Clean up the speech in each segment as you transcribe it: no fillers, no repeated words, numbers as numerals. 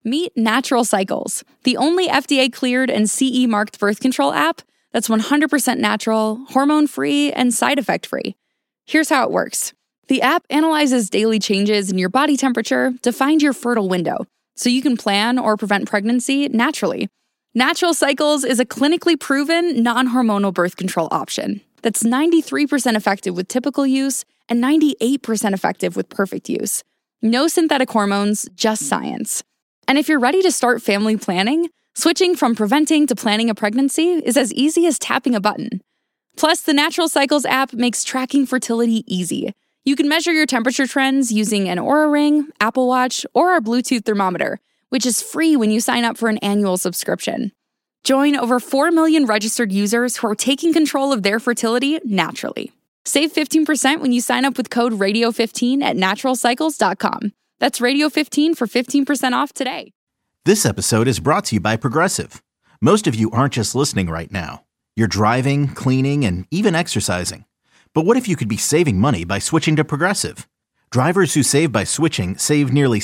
Meet Natural Cycles, the only FDA-cleared and CE-marked birth control app that's 100% natural, hormone-free, and side effect-free. Here's how it works. The app analyzes daily changes in your body temperature to find your fertile window, so you can plan or prevent pregnancy naturally. Natural Cycles is a clinically proven, non-hormonal birth control option that's 93% effective with typical use and 98% effective with perfect use. No synthetic hormones, just science. And if you're ready to start family planning, switching from preventing to planning a pregnancy is as easy as tapping a button. Plus, the Natural Cycles app makes tracking fertility easy. You can measure your temperature trends using an Oura Ring, Apple Watch, or our Bluetooth thermometer, which is free when you sign up for an annual subscription. Join over 4 million registered users who are taking control of their fertility naturally. Save 15% when you sign up with code RADIO15 at naturalcycles.com. That's Radio15 for 15% off today. This episode is brought to you by Progressive. Most of you aren't just listening right now. You're driving, cleaning, and even exercising. But what if you could be saving money by switching to Progressive? Drivers who save by switching save nearly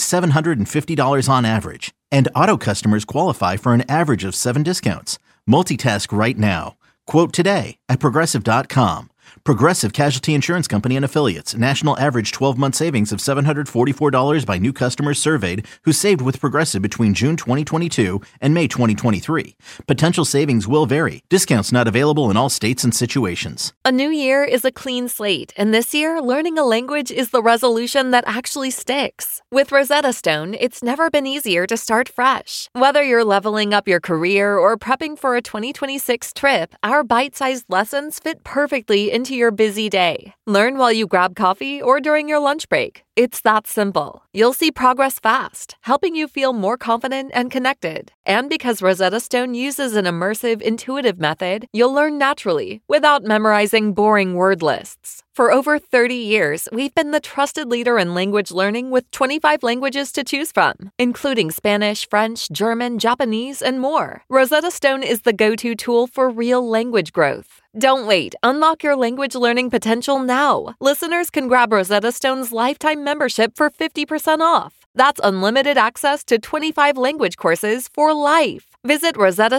$750 on average. And auto customers qualify for an average of 7 discounts. Multitask right now. Quote today at Progressive.com. Progressive Casualty Insurance Company and Affiliates. National average 12-month savings of $744 by new customers surveyed who saved with Progressive between June 2022 and May 2023. Potential savings will vary. Discounts not available in all states and situations. A new year is a clean slate, and this year, learning a language is the resolution that actually sticks. With Rosetta Stone, it's never been easier to start fresh. Whether you're leveling up your career or prepping for a 2026 trip, our bite-sized lessons fit perfectly into your busy day. Learn while you grab coffee or during your lunch break. It's that simple. You'll see progress fast, helping you feel more confident and connected. And because Rosetta Stone uses an immersive, intuitive method, you'll learn naturally without memorizing boring word lists. For over 30 years, we've been the trusted leader in language learning with 25 languages to choose from, including Spanish, French, German, Japanese, and more. Rosetta Stone is the go-to tool for real language growth. Don't wait. Unlock your language learning potential now. Listeners can grab Rosetta Stone's lifetime membership for 50% off. That's unlimited access to 25 language courses for life. Visit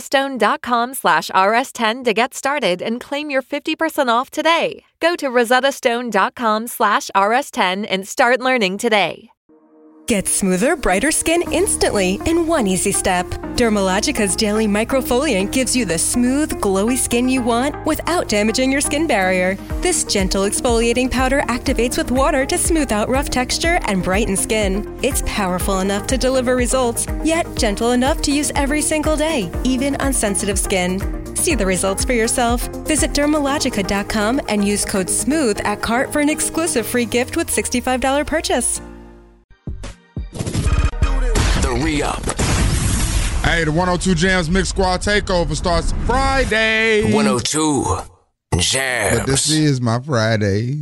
rosettastone.com/rs10 to get started and claim your 50% off today. Go to rosettastone.com/rs10 and start learning today. Get smoother, brighter skin instantly in one easy step. Dermalogica's Daily Microfoliant gives you the smooth, glowy skin you want without damaging your skin barrier. This gentle exfoliating powder activates with water to smooth out rough texture and brighten skin. It's powerful enough to deliver results, yet gentle enough to use every single day, even on sensitive skin. See the results for yourself. Visit Dermalogica.com and use code SMOOTH at cart for an exclusive free gift with $65 purchase. Re-up. Hey, the 102 Jams Mix Squad Takeover starts Friday. 102 Jams. But this is my Friday.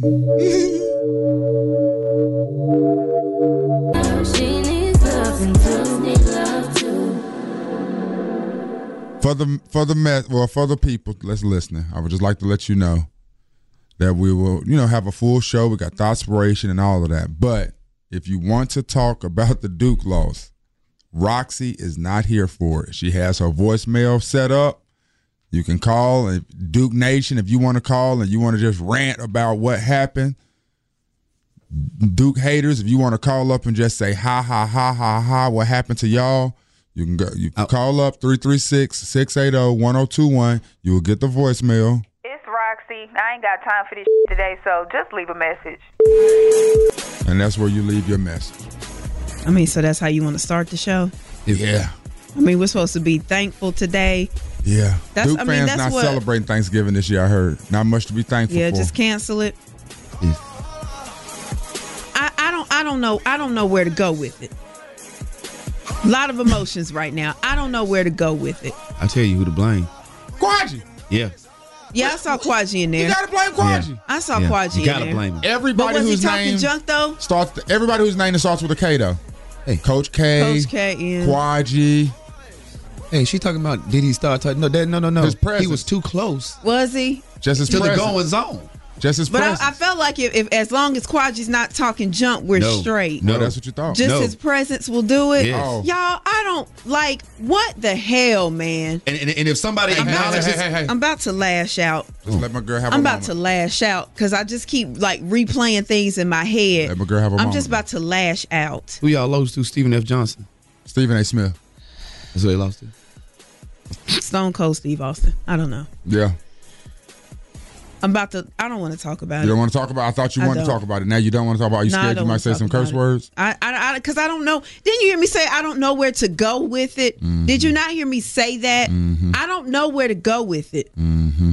For the people that's listening, I would just like to let you know that we will, have a full show. We got Thoughtspiration and all of that. But if you want to talk about the Duke loss, Roxy is not here for it. She has her voicemail set up. You can call Duke Nation if you want to call and you want to just rant about what happened. Duke haters, if you want to call up and just say ha ha ha ha ha, what happened to y'all? You can go. You can call up 336-680-1021. You will get the voicemail. It's Roxy. I ain't got time for this today, so just leave a message. And that's where you leave your message. So that's how you want to start the show? Yeah. We're supposed to be thankful today. Yeah. Duke fans not celebrating Thanksgiving this year, I heard. Not much to be thankful for. Yeah, just cancel it. Yeah. I don't know where to go with it. A lot of emotions right now. I don't know where to go with it. I'll tell you who to blame. Quadji. Yeah. Yeah, I saw Quadji in there. You gotta blame Quadji. Yeah. I saw Quadji in there. You gotta blame him. Everybody whose name junk though? Everybody whose name starts with a K though. Hey, Coach K, Quadji. Hey, she talking about did he start talking? No. His presence. He was too close. Was he? Just his to presence. the going zone. Just his presence. But I felt like if as long as Quadji's not talking junk, we're straight. No, that's what you thought. Just his presence will do it. Yes. Y'all, I don't like what the hell, man. And if somebody acknowledges, I'm about to lash out. Just let my girl have I'm a about moment. to lash out because I just keep like replaying things in my head. Let my girl have a I'm moment. just about to lash out. who y'all lost to? Stephen F. Johnson. Stephen A. Smith. That's who they lost to. Stone Cold Steve Austin. I don't know. Yeah. I don't want to talk about You don't it. want to talk about it? I thought you wanted to don't. talk about it. Now you don't want to talk about it. Are you No, I scared don't you might wanna say talk some about curse it. words? Because I don't know. Didn't you hear me say I don't know where to go with it? Mm-hmm. Did you not hear me say that? I don't know where to go with it. Mm-hmm.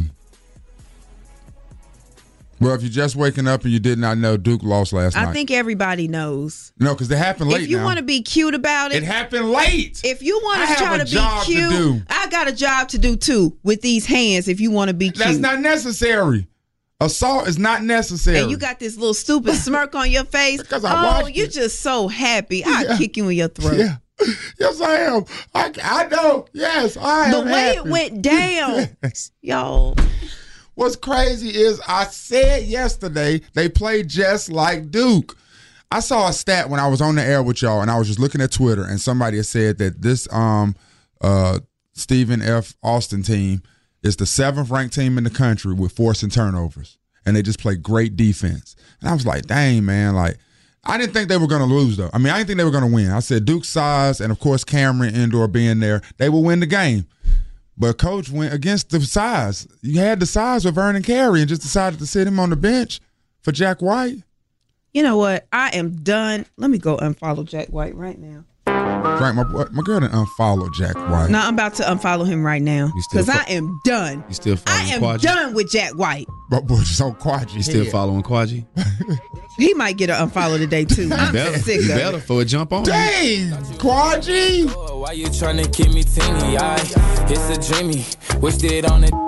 Well, if you're just waking up and you did not know, Duke lost last night. I think everybody knows. No, because it happened late If you now. want to be cute about it, It happened late. if you want I to have try a to be job to cute, do. I got a job to do too with these hands. If you want to be cute, That's not necessary. Assault is not necessary. and you got this little stupid smirk on your face. Because I watched you're it. just so happy. I kick you in your throat. Yeah. Yes, I am. I know. Yes, I am. The way happy. it went down, Yes. y'all. What's crazy is I said yesterday they played just like Duke. I saw a stat when I was on the air with y'all, and I was just looking at Twitter, and somebody had said that this Stephen F. Austin team is the 7th ranked team in the country with forcing turnovers, and they just play great defense. And I was like, dang, man, like I didn't think they were going to lose, though. I mean, I didn't think they were going to win. I said Duke's size and, of course, Cameron Indoor being there, they will win the game. But Coach went against the size. You had the size with Vernon Carey and just decided to sit him on the bench for Jack White. You know what? I am done. Let me go unfollow Jack White right now. Frank, my girl didn't unfollow Jack White. No, I'm about to unfollow him right now You still because I am done. You still I following am Quadri? done with Jack White. My boy's so quiet. You still following Quadri? He might get an unfollow today too. I'm sick You of better it. for a jump on. Dang, Quadri. Why you tryna keep me teeny? It's a dreamy. Wish did on it.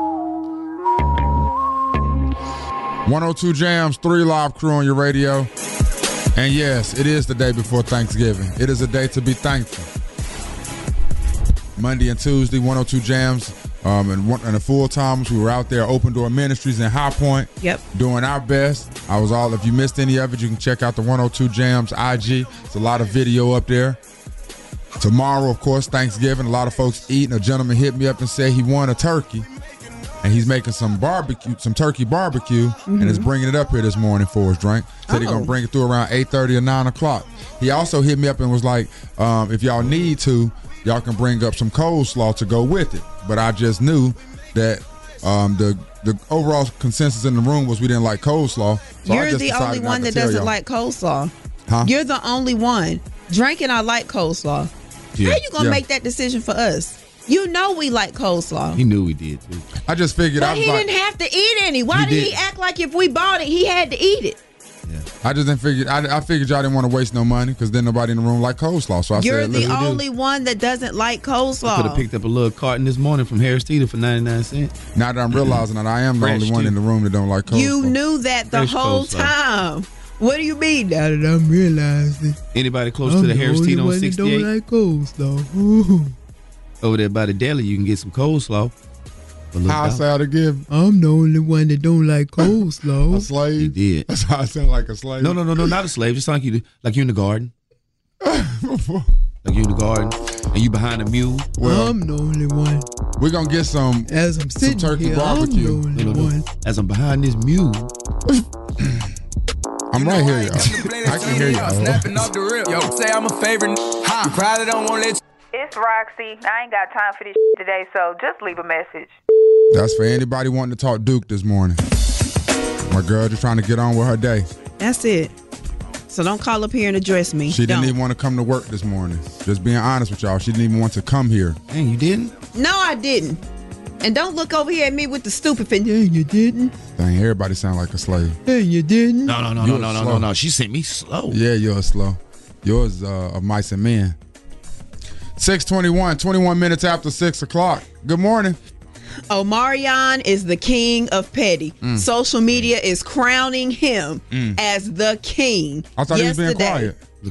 102 Jams, 3 Live crew on your radio. And yes, it is the day before Thanksgiving. It is a day to be thankful. Monday and Tuesday, 102 Jams, and the full timers. We were out there, Open Door Ministries in High Point. Yep. Doing our best. If you missed any of it, you can check out the 102 Jams IG. It's a lot of video up there. Tomorrow, of course, Thanksgiving. A lot of folks eating. A gentleman hit me up and said he won a turkey. And he's making some turkey barbecue, and is bringing it up here this morning for us, Drink. Said he's going to bring it through around 8:30 or 9 o'clock. He also hit me up and was like, if y'all need to, y'all can bring up some coleslaw to go with it. But I just knew that the overall consensus in the room was we didn't like coleslaw. So You're the only one that doesn't like coleslaw. Huh? You're the only one. Drink and I like coleslaw. Yeah. How you going to Yeah. make that decision for us? You know we like coleslaw. He knew we did too. I just figured But I was he like, didn't have to eat any. Why He did he did. act like if we bought it, he had to eat it? I just didn't figure. I figured y'all didn't want to waste no money because then nobody in the room liked coleslaw. So I You're said, the "Let's do." only one that doesn't like Could have coleslaw. picked up a little carton this morning from Harris Teeter for 99 cents. Now that I'm realizing that I am the Fresh only one too. in the room that don't like coleslaw. You knew that the Fresh whole coleslaw. time. What do you mean now that I'm realizing? Anybody close to the Harris Teeter on 68? Don't like coleslaw. Over there by the deli, you can get some coleslaw. for a little How I dollar. sound again? I'm the only one that don't like A coleslaw. slave? You did. That's how I sound, like a slave. No, not a slave. Just like you in the garden. Like you in the garden, and you behind a mule. Well, I'm the only one. we're gonna get some. As I'm sitting turkey here, barbecue. I'm the only No. one. As I'm behind this mule. I'm right here, y'all. I can hear y'all. Snapping off the rip. Yo, say I'm a favorite. You probably don't want to let It's Roxy. I ain't got time for this today, so just leave a message. That's for anybody wanting to talk Duke this morning. My girl just trying to get on with her day. That's it. So don't call up here and address me. She didn't Don't. even want to come to work this morning. Just being honest with y'all, she didn't even want to come here. Dang, you didn't? No, I didn't. And don't look over here at me with the stupid thing. Yeah, you didn't. Dang, everybody sound like a slave. Yeah, you didn't. No. She sent me slow. Yeah, you're slow. Yours of mice and men. 6:21, 21 minutes after 6 o'clock. Good morning. Omarion is the king of petty. Social media is crowning him as the king. I thought he was being Yesterday. quiet. Look here.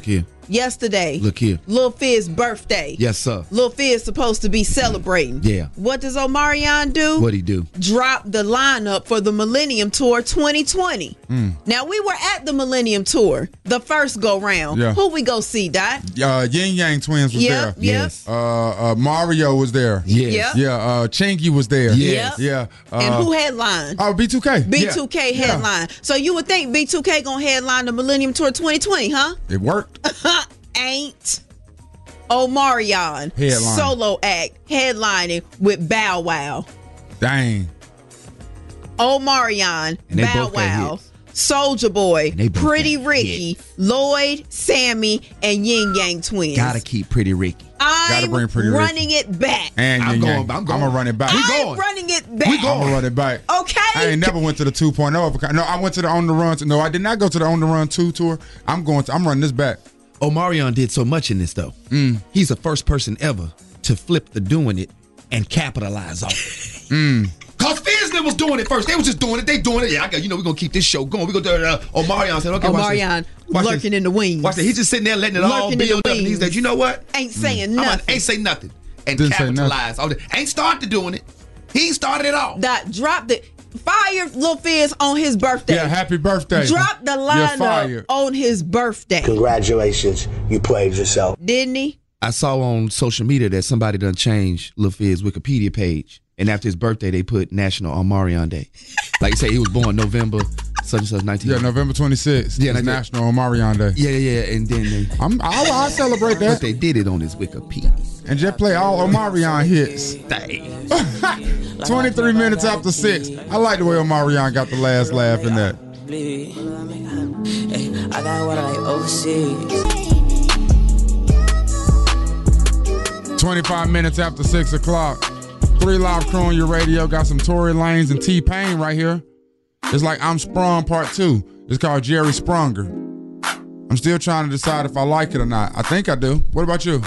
yesterday. Look here. Lil Fizz birthday. Yes, sir. Lil Fizz supposed to be celebrating. Yeah. What does Omarion do? What'd he do? Drop the lineup for the Millennium Tour 2020. Now, we were at the Millennium Tour, the first go-round. Yeah. Who we go see, Dot? Yin Yang Twins was there. Yes. Mario was there. Yes. Yeah. Chingy was there. Yes. Yeah. And who headlined? Oh, B2K. B2K headline. So you would think B2K gonna headline the Millennium Tour 2020, huh? It worked. Ain't. Omarion, Headline. solo act, headlining with Bow Wow. Dang. Omarion, And they Bow both got Wow, hits. Soulja Boy, And they both Pretty got Ricky, hits. Lloyd, Sammy, and Yin Yang Twins. Gotta keep Pretty Ricky. Gotta I'm bring Pretty Ricky. running it back. And I'm Yin going. Yang. I'm going. I'm gonna run it back. I'm running it back. I'm gonna run it back. Okay. I ain't never went to the 2.0. No, I went to the On the Run. No, I did not go to the On the Run 2 tour. I'm running this back. Omarion did so much in this though. He's the first person ever to flip the doing it and capitalize off it. Cause Fizz was doing it first. They was just doing it. They doing it. Yeah, we're gonna keep this show going. We go to Omarion said, okay, Omarion lurking in the wings. Watch that. He's just sitting there letting it all Lurking in build the up. And he's wings. like, you know what? Ain't saying I'm nothing. ain't say nothing. And Didn't say capitalize. All that. Ain't started doing it. He started it all. That dropped it. Fire Lil Fizz on his birthday. Yeah, happy birthday. Drop the You're lineup fired. on his birthday. Congratulations, you played yourself. Didn't he? I saw on social media that somebody done changed Lil Fizz Wikipedia page. And after his birthday, they put National Omarion Day. Like you say, he was born November such and such 19. Yeah, November 26th. Yeah, It's like that. National Omarion Day. Yeah. And then they, I'll celebrate but that. they did it on his Wikipedia. And just play all Omarion hits. Dang. 23 minutes after 6. I like the way Omarion got the last laugh in that. I got water like overseas. 25 minutes after 6 o'clock. 3 Live Crew on your radio. Got some Tory Lanez and T-Pain right here. It's like I'm Sprung Part 2. It's called Jerry Sprunger. I'm still trying to decide if I like it or not. I think I do. What about you?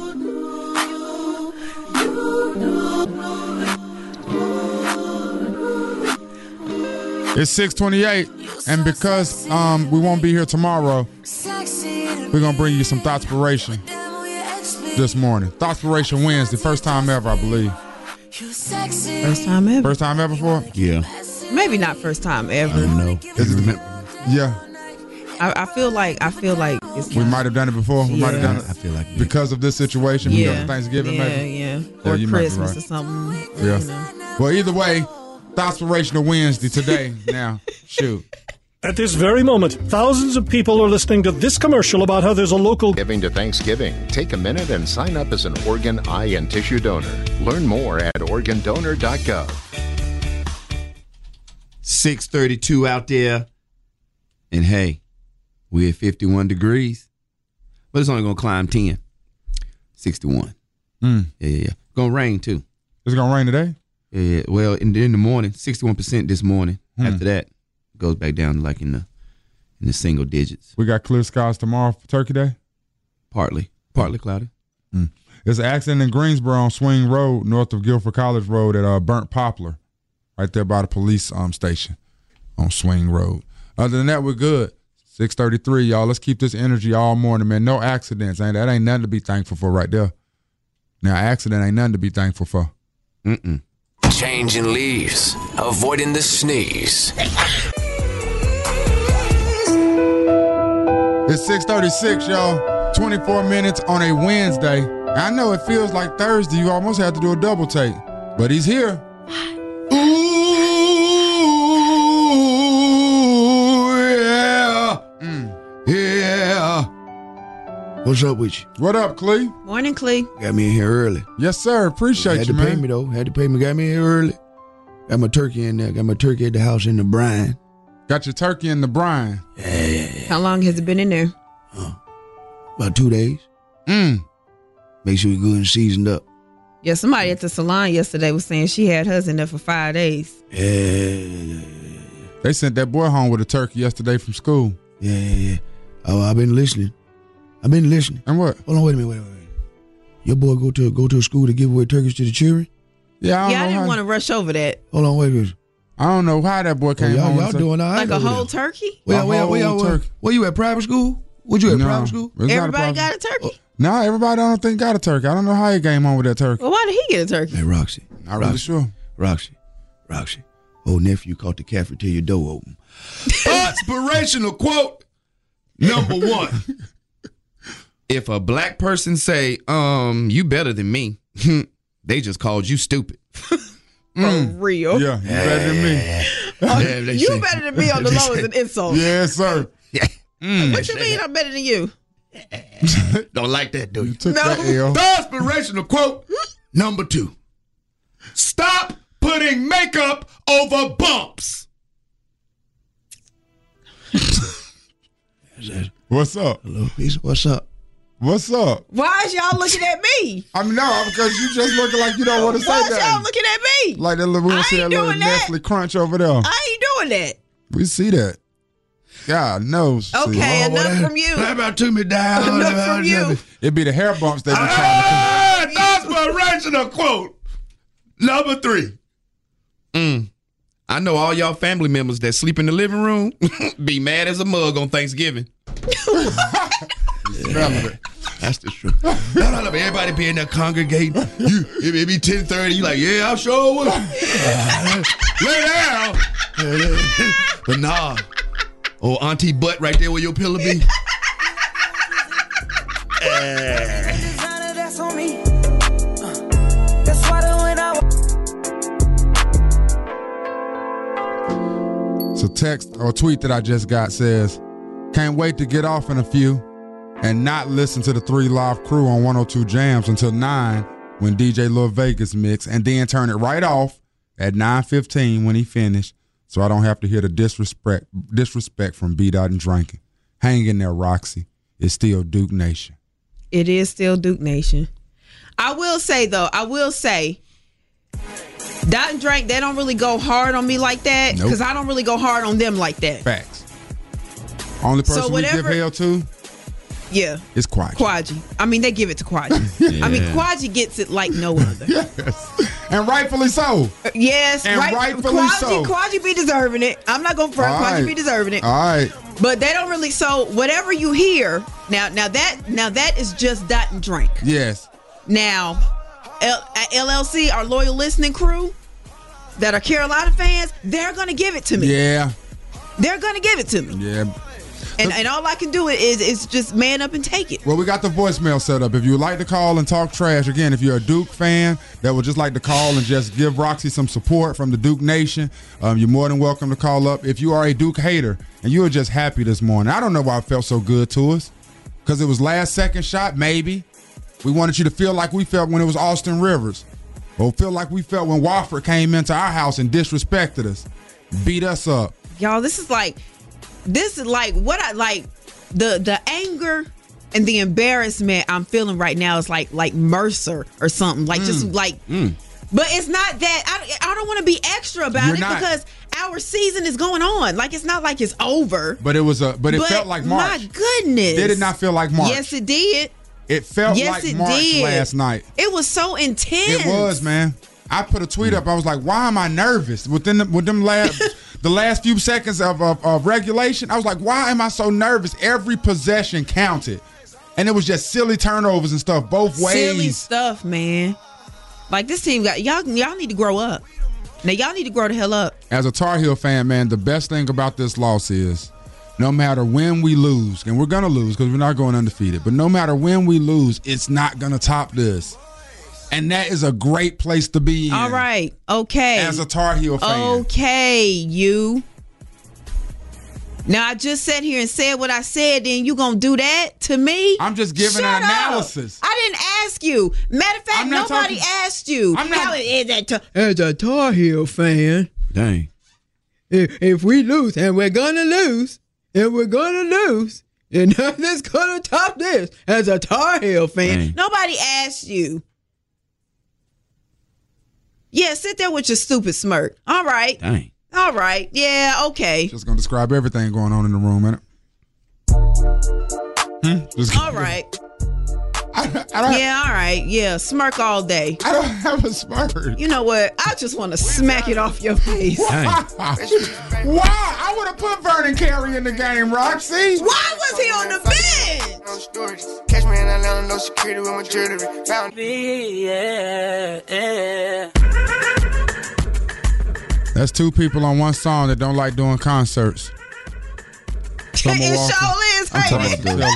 It's 6:28, and because we won't be here tomorrow, we're gonna bring you some Thoughtspiration this morning. Thoughtspiration Wednesday, first time ever, I believe. First time ever. First time ever for? Yeah. Maybe not first time ever. I don't know. Yeah. I feel like it's We might have done it before. We might have done it. I feel like because of this situation, because of Thanksgiving, maybe. Yeah. Yeah, Or you might be Christmas right. or something. Yeah. You know. Well, either way, Thoughtspirational Wednesday today. Now, shoot. At this very moment, thousands of people are listening to this commercial about how there's a local Giving to Thanksgiving. Take a minute and sign up as an organ, eye, and tissue donor. Learn more at organdonor.gov. 6:32 out there. And hey, we're at 51 degrees. But it's only going to climb 10. 61. Yeah. Going to rain too. It's going to rain today? Yeah. Well, in the morning, 61% this morning. After that, it goes back down to like in the single digits. We got clear skies tomorrow for Turkey Day? Partly cloudy. There's an accident in Greensboro on Swing Road, north of Guilford College Road at Burnt Poplar, right there by the police station on Swing Road. Other than that, we're good. 6:33, y'all. Let's keep this energy all morning, man. No accidents. That ain't nothing to be thankful for right there. Now, accident ain't nothing to be thankful for. Changing leaves, avoiding the sneeze. It's 6:36, y'all. 24 minutes on a Wednesday. I know it feels like Thursday. You almost have to do a double take, but he's here. Yeah. What's up with you? What up, Clee? Morning, Clee. Got me in here early. Yes, sir. Appreciate you, man. Had to pay me, though. Had to pay me. Got me in here early. Got my turkey in there. Got my turkey at the house in the brine. Got your turkey in the brine. Yeah. How long has it been in there? About 2 days. Make sure you're good and seasoned up. Yeah, somebody at the salon yesterday was saying she had hers in there for 5 days. Yeah. They sent that boy home with a turkey yesterday from school. Yeah. Oh, I've been listening. And what? Hold on, wait a minute. Your boy go to a school to give away turkeys to the children? Yeah, I didn't want to rush over that. Hold on, wait a minute. I don't know how that boy came home. Y'all doing all right? Like a whole turkey? Where you at? Private school? Would you at private school? Everybody got a turkey. No, everybody don't think got a turkey. I don't know how he came on with that turkey. Well, why did he get a turkey? Hey, Roxy. Not really sure. Roxy. Old nephew caught the cafeteria door open. Inspirational quote number 1. If a black person say, you better than me, they just called you stupid. For real? Yeah, you better than me. You better than me on the low is an insult. Yes, sir. What you mean I'm better than you? Don't like that, do you? No. Inspirational quote number 2. Stop putting makeup over bumps. What's up? Hello, Lisa. What's up? What's up? Why is y'all looking at me? I mean, no, because you just looking like you don't want to say that. Why is y'all looking at me? Like that little, we see that little Nestle Crunch over there. I ain't doing that. We see that. God knows. Okay, enough from you. How about to me down? Enough from you. It'd be the hair bumps they be trying to inspirational quote number 3. I know all y'all family members that sleep in the living room be mad as a mug on Thanksgiving. That's the truth. No, everybody be in there congregating. It be 10:30. You like, yeah, I sure will. Lay down. But nah. Oh, Auntie Butt right there where your pillow be. That's on me. That's why So text or tweet that I just got says, can't wait to get off in a few and not listen to the 3 Live Crew on 102 Jams until 9 when DJ Lil Vegas mix, and then turn it right off at 9:15 when he finished, so I don't have to hear the disrespect from B-Dot and Drinking. Hang in there, Roxy. It's still Duke Nation. It is still Duke Nation. I will say, Dot and Drink, they don't really go hard on me like that, because I don't really go hard on them like that. Facts. Only person we give hell to? Yeah. It's Quadgy. I mean, they give it to Quadgy. Yeah. I mean, Quadgy gets it like no other. Yes. And rightfully so. Yes. And rightfully so. Quadgy be deserving it. I'm not going to front. Quadgy be deserving it. All right. But they don't really, so whatever you hear, now that is just Dot and Drink. Yes. Now, at LLC, our loyal listening crew that are Carolina fans, they're going to give it to me. Yeah. They're going to give it to me. Yeah. And all I can do is just man up and take it. Well, we got the voicemail set up. If you would like to call and talk trash, again, if you're a Duke fan that would just like to call and just give Roxy some support from the Duke Nation, you're more than welcome to call up. If you are a Duke hater and you were just happy this morning, I don't know why it felt so good to us, because it was last second shot, maybe. We wanted you to feel like we felt when it was Austin Rivers, or feel like we felt when Wofford came into our house and disrespected us, beat us up. Y'all, this is like what I like. The anger and the embarrassment I'm feeling right now is like Mercer or something. Like just like, but it's not that. I don't want to be extra about because our season is going on. Like it's not like it's over. But it was but it felt like March. My goodness, did it not feel like March? Yes, it did. It felt like March last night. It was so intense. It was, man. I put a tweet up. I was like, why am I nervous with them the last few seconds of regulation? I was like, why am I so nervous? Every possession counted. And it was just silly turnovers and stuff both ways. Silly stuff, man. Like this team y'all need to grow up. Now y'all need to grow the hell up. As a Tar Heel fan, man, the best thing about this loss is no matter when we lose, and we're going to lose because we're not going undefeated, but no matter when we lose, it's not going to top this. And that is a great place to be in. All right. Okay. As a Tar Heel fan. Okay, you. Now, I just sat here and said what I said, then you going to do that to me? I'm just giving an analysis. I didn't ask you. Matter of fact, nobody asked you. How is that as a Tar Heel fan? Dang. If we lose, and we're going to lose, and nothing's going to top this as a Tar Heel fan. Dang. Nobody asked you. Yeah, sit there with your stupid smirk. All right. Dang. All right. Yeah, okay. Just going to describe everything going on in the room, innit? All right. All right. Yeah, smirk all day. I don't have a smirk. You know what? I just want to smack it off your face. Why? I would have put Vernon Carey in the game, Roxy. Why was he on the bench? Catch me in Atlanta, no security with my jewelry. Found That's two people on one song that don't like doing concerts. Summer It Walker. sure is, I'm talking ain't it? about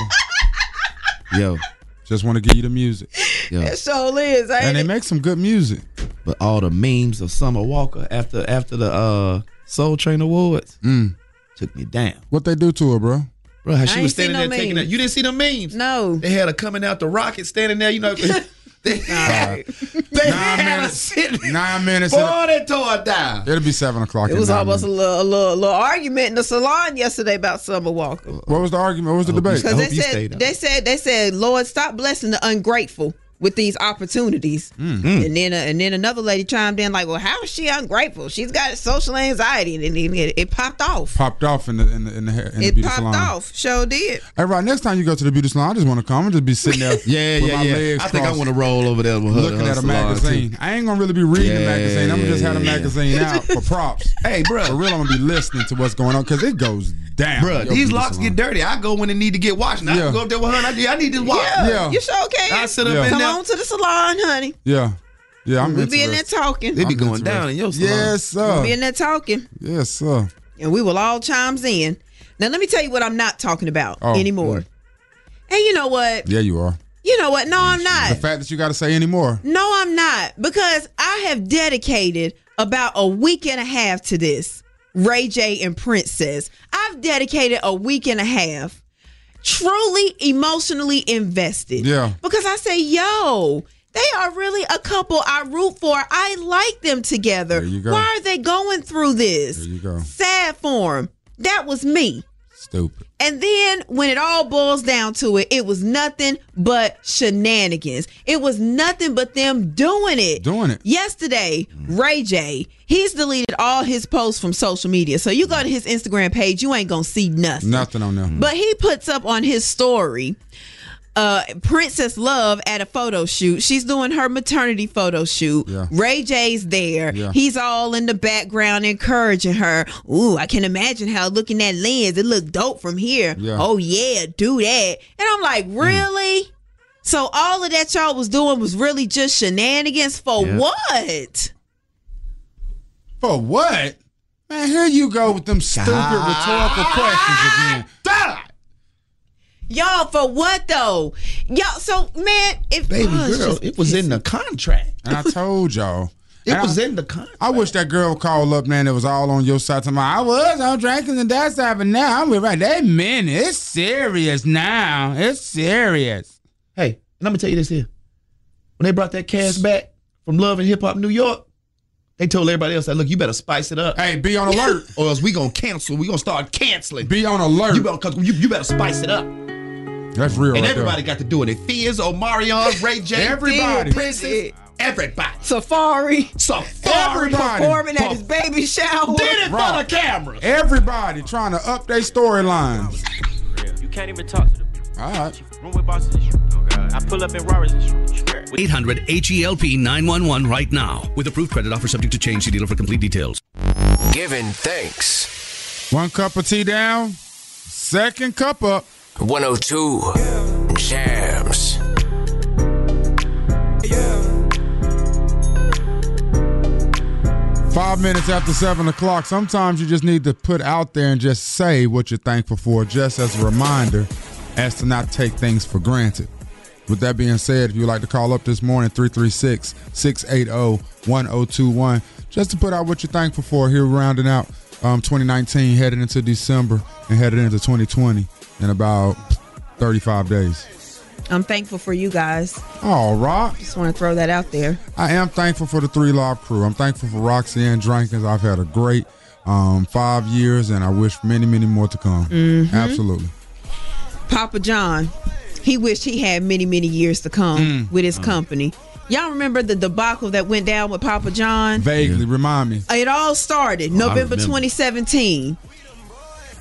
Yo, just want to give you the music. yo. It sure is, ain't And they it? make some good music. But all the memes of Summer Walker after the Soul Train Awards took me down. What they do to her, bro? Bro, how I she ain't was standing seen there no taking memes. that. You didn't see the memes? No. They had her coming out the rocket, standing there, you know. They had her sitting. 9 minutes. Boy, they tore her down. It'll be 7 o'clock. It was in 9 almost a minutes. little argument in the salon yesterday about Summer Walker. What was the argument? What was the debate? Because they said, Lord, stop blessing the ungrateful with these opportunities. And then another lady chimed in like, well, how is she ungrateful? She's got social anxiety, and then it popped off. Popped off in the It beauty popped salon. off. Sure did. Hey, right. Next time you go to the beauty salon, I just want to come and just be sitting there. with my legs I think I crossed, want to roll over there with her. looking her at a salon, magazine. too. I ain't gonna really be reading the magazine. I'm gonna just have the magazine out for props. Hey, bro. For real, I'm gonna be listening to what's going on because it goes down. Bro, Your these beauty locks salon. get dirty. I go when they need to get washed. And I Yeah. go up there with her and I need this wash. Yeah, you sure can. I sit up Yeah. in Come there. on to the salon, honey. Yeah. I'm We be in there interested. talking. They be I'm going interested. down in your salon. Yes, sir. We be in there talking. Yes, sir. And we will all chime in. Now, let me tell you what I'm not talking about anymore. Mm. And you know what? Yeah, you are. You know what? No, I'm not. The fact that you got to say anymore. No, I'm not. Because I have dedicated about a week and a half to this. Ray J and Prince says. I've dedicated a week and a half. Truly emotionally invested. Yeah. Because I say, yo, they are really a couple I root for. I like them together. There you go. Why are they going through this? There you go. Sad for them. That was me. Stupid. And then when it all boils down to it, it was nothing but shenanigans. It was nothing but them doing it. Yesterday, Ray J, he's deleted all his posts from social media. So you go to his Instagram page, you ain't gonna see nothing. Nothing on there. But he puts up on his story Princess Love at a photo shoot. She's doing her maternity photo shoot. Yeah. Ray J's there. Yeah. He's all in the background encouraging her. Ooh, I can imagine how looking at lens, it look dope from here. Yeah. Oh yeah, do that. And I'm like, really? So all of that y'all was doing was really just shenanigans for what? For what? Man, here you go with them stupid rhetorical questions again. Y'all, for what though? Y'all, so man, if Baby it's girl, just it was in the contract. And I told y'all. It was in the contract. I wish that girl would call up, man, that was all on your side. I was on drinking and that side, but now I'm right. They meant it. It's serious now. It's serious. Hey, and I'm going to tell you this here. When they brought that cast back from Love and Hip Hop New York, they told everybody else that, look, you better spice it up. Hey, be on alert. Or else we going to cancel. We going to start canceling. Be on alert. You better spice it up. That's real. And right everybody there. got to do it. Fizz, Omarion, Ray J, Everybody. Princess, everybody. Safari. Everybody. Performing at his baby shower. Did it Right. for the cameras. Everybody trying to up their storylines. You can't even talk to the people. All right. Room with bosses and shit. I pull up in Robbers and shit. 800-HELP 911 right now. With approved credit offer subject to change. See dealer for complete details. Giving thanks. 1 cup of tea down. 2nd cup up. 102 Jams. 5 minutes after 7 o'clock. Sometimes you just need to put out there and just say what you're thankful for, just as a reminder as to not take things for granted. With that being said, if you'd like to call up this morning, 336-680-1021, just to put out what you're thankful for here, rounding out 2019, headed into December and headed into 2020 in about 35 days. I'm thankful for you guys. All right. Just want to throw that out there. I am thankful for the 3 Live crew. I'm thankful for Roxy and Drankins. I've had a great 5 years, and I wish many, many more to come. Mm-hmm. Absolutely. Papa John, he wished he had many, many years to come with his company. Y'all remember the debacle that went down with Papa John? Vaguely, remind me. It all started November remember. 2017.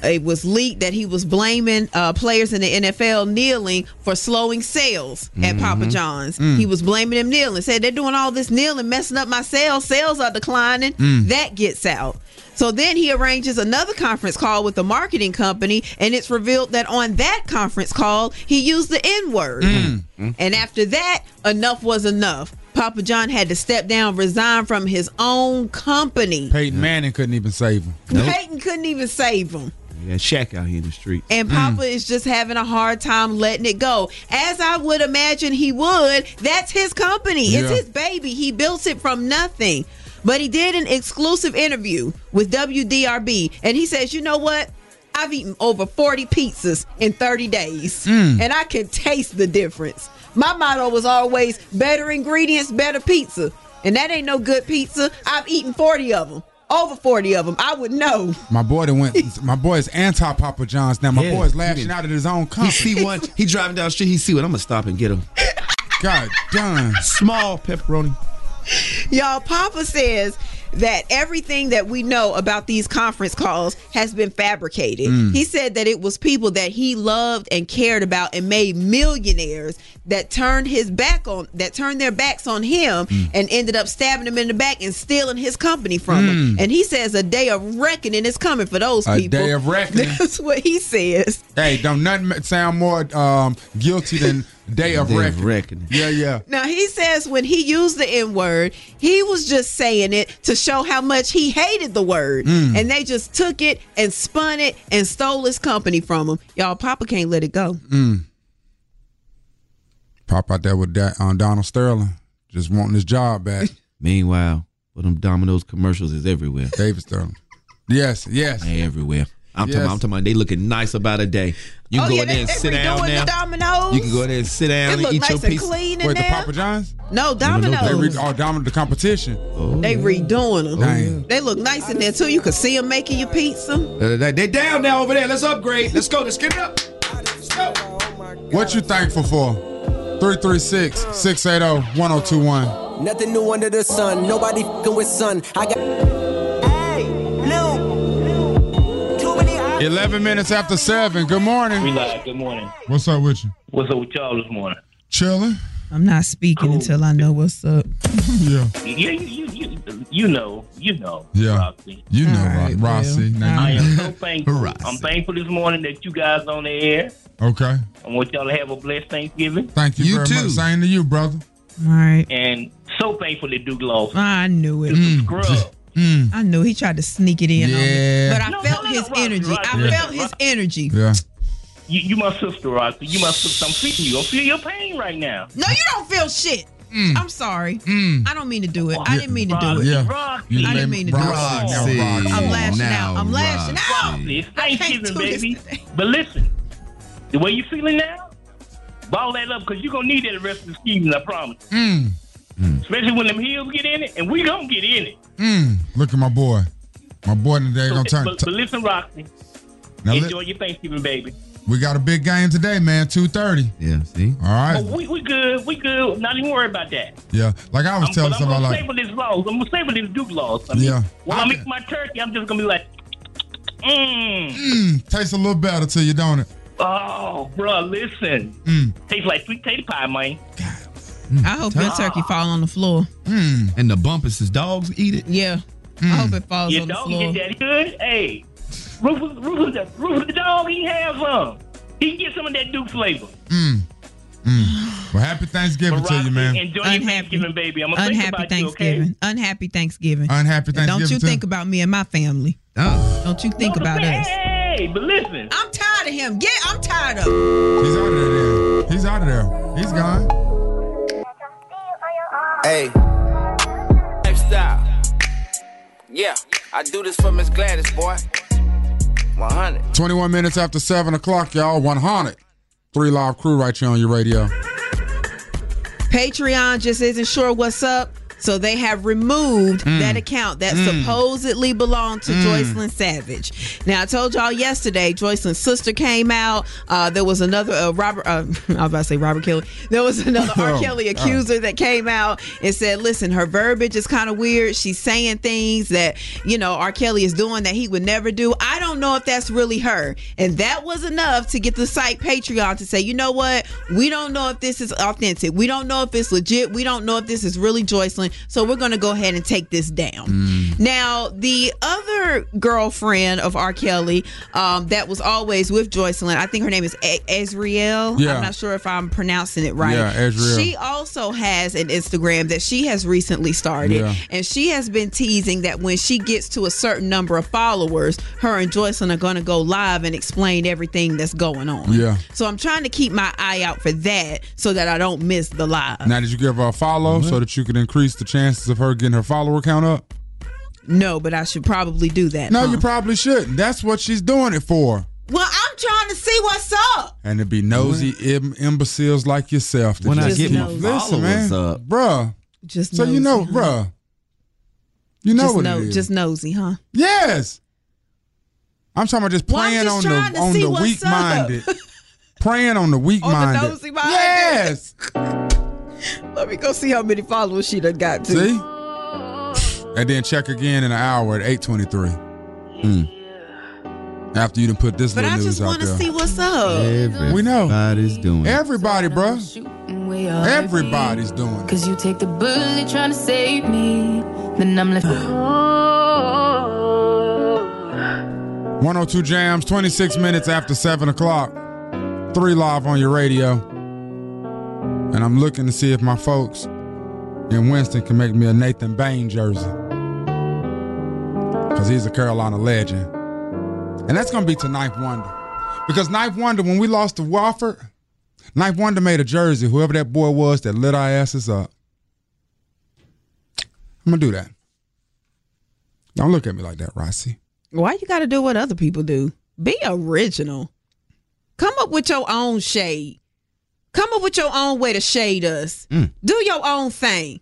it was leaked that he was blaming players in the NFL kneeling for slowing sales at Papa John's. He was blaming them kneeling. Said they're doing all this kneeling, messing up my sales. Sales are declining. That gets out. So then he arranges another conference call with the marketing company, and it's revealed that on that conference call, he used the N-word. And after that, enough was enough. Papa John had to step down, resign from his own company. Peyton Manning couldn't even save him. Peyton couldn't even save him. Yeah, Shaq out here in the street. And Papa is just having a hard time letting it go. As I would imagine he would. That's his company. It's his baby. He built it from nothing. But he did an exclusive interview with WDRB, and he says, you know what? I've eaten over 40 pizzas in 30 days, and I can taste the difference. My motto was always better ingredients, better pizza. And that ain't no good pizza. I've eaten 40 of them. Over 40 of them. I would know. My boy is anti-Papa John's now. My boy is lashing out at his own company. He see one. He driving down the street. He see what. I'm going to stop and get him. God damn. Small pepperoni. Y'all, Papa says that everything that we know about these conference calls has been fabricated. He said that it was people that he loved and cared about and made millionaires that turned their backs on him and ended up stabbing him in the back and stealing his company from him. And he says a day of reckoning is coming for those people. A day of reckoning. That's what he says. Hey, don't nothing sound more guilty than day of reckoning. Yeah. Now, he says when he used the N-word, he was just saying it to show how much he hated the word. And they just took it and spun it and stole his company from him. Y'all, Papa can't let it go. Pop out there with that Donald Sterling, just wanting his job back. Meanwhile, well, them Domino's commercials is everywhere. David Sterling. Yes. They everywhere. I'm talking about they looking nice about a day. You can go in there and sit down now. Domino's. You can go there and sit down and eat nice your and pizza. Clean Wait, the Papa John's? No, Domino's. Domino's, the competition. They redoing them. Dang. They look nice in there too. You can see them making your pizza. They down now over there. Let's upgrade. Let's go. Let's get it up. Let's go. What you thankful for? 336-680-1021. Nothing new under the sun. Nobody fucking with sun. I got. Hey, Lou. Too many. 11 minutes after 7. Good morning. We live. Good morning. What's up with you? What's up with y'all this morning? Chilling. I'm not speaking until I know what's up. Yeah. You know. Yeah. Roxy. You know, right, Rossi. I am so thankful. I'm thankful this morning that you guys on the air. Okay. I want y'all to have a blessed Thanksgiving. Thank you very much. Same to you, brother. All right. And so thankful that Duke lost. I knew it. Scrub. I knew he tried to sneak it in on me. But I felt his energy. Roxy. I felt his energy. Yeah. You my sister, Roxy. You my sister. I'm feeling you. I feel your pain right now. No, you don't feel shit. I'm sorry. I don't mean to do it. I didn't mean to do it. Yeah. Roxy. I didn't mean to do it. Roxy. I'm lashing out. I'm lashing out. Roxy, it's Thanksgiving, baby. But listen, the way you feeling now, ball that up because you're going to need that the rest of the season, I promise. Especially when them heels get in it, and we going to get in it. Look at my boy. My boy today going to turn. But listen, Roxy, now enjoy your Thanksgiving, baby. We got a big game today, man. 2:30. Yeah, see? All right. Oh, we good. We good. Not even worry about that. Yeah. Like I was telling somebody, I'm going to savor this loss. I'm going to savor this Duke loss. I mean, when I make my turkey, I'm just going to be like, tastes a little better to you, don't it? Oh, bro, listen. Tastes like sweet potato pie, man. I hope your turkey fall on the floor. And the bumpers, his dogs eat it? Yeah. I hope it falls on the floor. Your dog get that good? Hey, Rufus the dog, he has some. He can get some of that Duke flavor. Well, happy Thanksgiving to you, man. Enjoy your Thanksgiving, baby. I'm going to think about Thanksgiving. You, okay? Unhappy Thanksgiving. Unhappy Thanksgiving. Don't you think about me and my family. Don't you think about us. Hey, but listen. I'm tired of him. I'm tired of him. He's out of there. He's out of there. He's gone. Hey. Lifestyle. Yeah, I do this for Miss Gladys, boy. 100. 21 minutes after 7 o'clock, y'all. 100. 3 Live Crew right here on your radio. Patreon just isn't sure what's up. So they have removed that account that supposedly belonged to Joycelyn Savage. Now, I told y'all yesterday, Joycelyn's sister came out. There was another Robert. I was about to say Robert Kelly. There was another R. Kelly accuser that came out and said, "Listen, her verbiage is kind of weird. She's saying things that R. Kelly is doing that he would never do. I don't know if that's really her." And that was enough to get the site Patreon to say, "You know what? We don't know if this is authentic. We don't know if it's legit. We don't know if this is really Joycelyn. So we're going to go ahead and take this down." Now, the other girlfriend of R. Kelly that was always with Joycelyn, I think her name is Ezriel. Yeah. I'm not sure if I'm pronouncing it right. Yeah, Ezriel. She also has an Instagram that she has recently started. Yeah. And she has been teasing that when she gets to a certain number of followers, her and Joycelyn are going to go live and explain everything that's going on. Yeah. So I'm trying to keep my eye out for that so that I don't miss the live. Now, did you give her a follow so that you could increase the chances of her getting her follower count up? No, but I should probably do that. No, you probably shouldn't. That's what she's doing it for. Well, I'm trying to see what's up. And to be nosy imbeciles like yourself. When I get my listen, man, followers up. Bruh. Just so nosy, bruh. You know just what it is. Just nosy, huh? Yes. I'm talking about just preying on the weak-minded. Preying on the weak-minded. On the nosy-minded? Yes. Let me go see how many followers she done got to. See? And then check again in an hour at 8:23. After you done put this little news out there. But I just want to see what's up. We know. Everybody's doing it. Everybody, bro. Everybody's doing it. Cause you take the bullet trying to save me. Then I'm left. 102 Jams, 26 minutes after 7 o'clock. 3 live on your radio. And I'm looking to see if my folks in Winston can make me a Nathan Bain jersey. Because he's a Carolina legend. And that's going to be to Ninth Wonder. Because Ninth Wonder, when we lost to Wofford, Ninth Wonder made a jersey, whoever that boy was that lit our asses up. I'm going to do that. Don't look at me like that, Rossi. Why you got to do what other people do? Be original. Come up with your own shade. Come up with your own way to shade us. Do your own thing.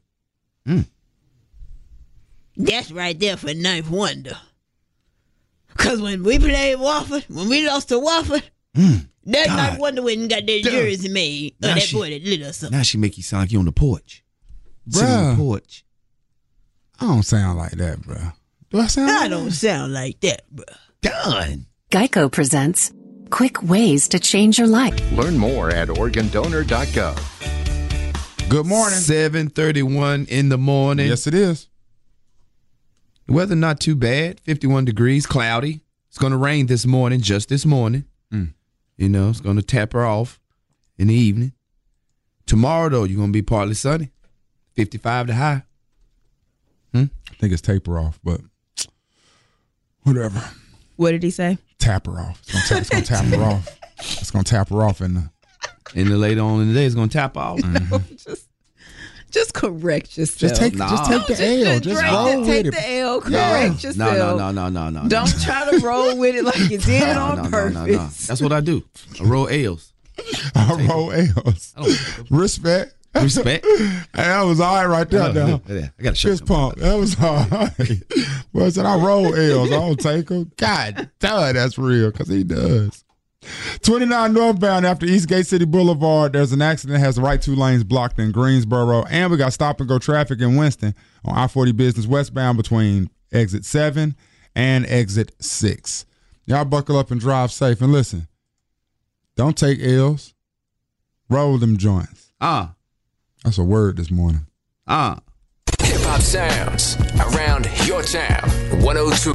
That's right there for Ninth Wonder. Because when we played Wofford, when we lost to Wofford, that Ninth Wonder went and got their jersey made. That boy that lit us up. Now she make you sound like you on the porch. Sitting on the porch. I don't sound like that, bro. Do I sound like that? I don't sound like that, bro. Done. Geico presents quick ways to change your life. Learn more at organdonor.gov. Good morning. 7:31 in the morning. Yes, it is. The weather not too bad. 51 degrees, cloudy. It's going to rain this morning, just this morning. You know, it's going to taper off in the evening. Tomorrow, though, you're going to be partly sunny. 55 to high. I think it's taper off, but whatever. What did he say? Tap her off. It's going to tap her off. It's going to tap her off in the later on in the day, it's going to tap off. Just correct yourself. Just take the L. Just roll with it. Take the L. Correct yourself. No. Don't try to roll with it like you did it on purpose. No. That's what I do. I roll L's. I roll L's. Respect. That was all right there. I got to fist pump. That was all right. Well, I said I roll L's. I don't take them. God damn, that's real because he does. 29 northbound after Eastgate City Boulevard, there's an accident that has the right 2 lanes blocked in Greensboro, and we got stop-and-go traffic in Winston on I-40 Business westbound between exit 7 and exit 6. Y'all buckle up and drive safe. And listen, don't take L's. Roll them joints. That's a word this morning. Hip-hop sounds around your town. 102.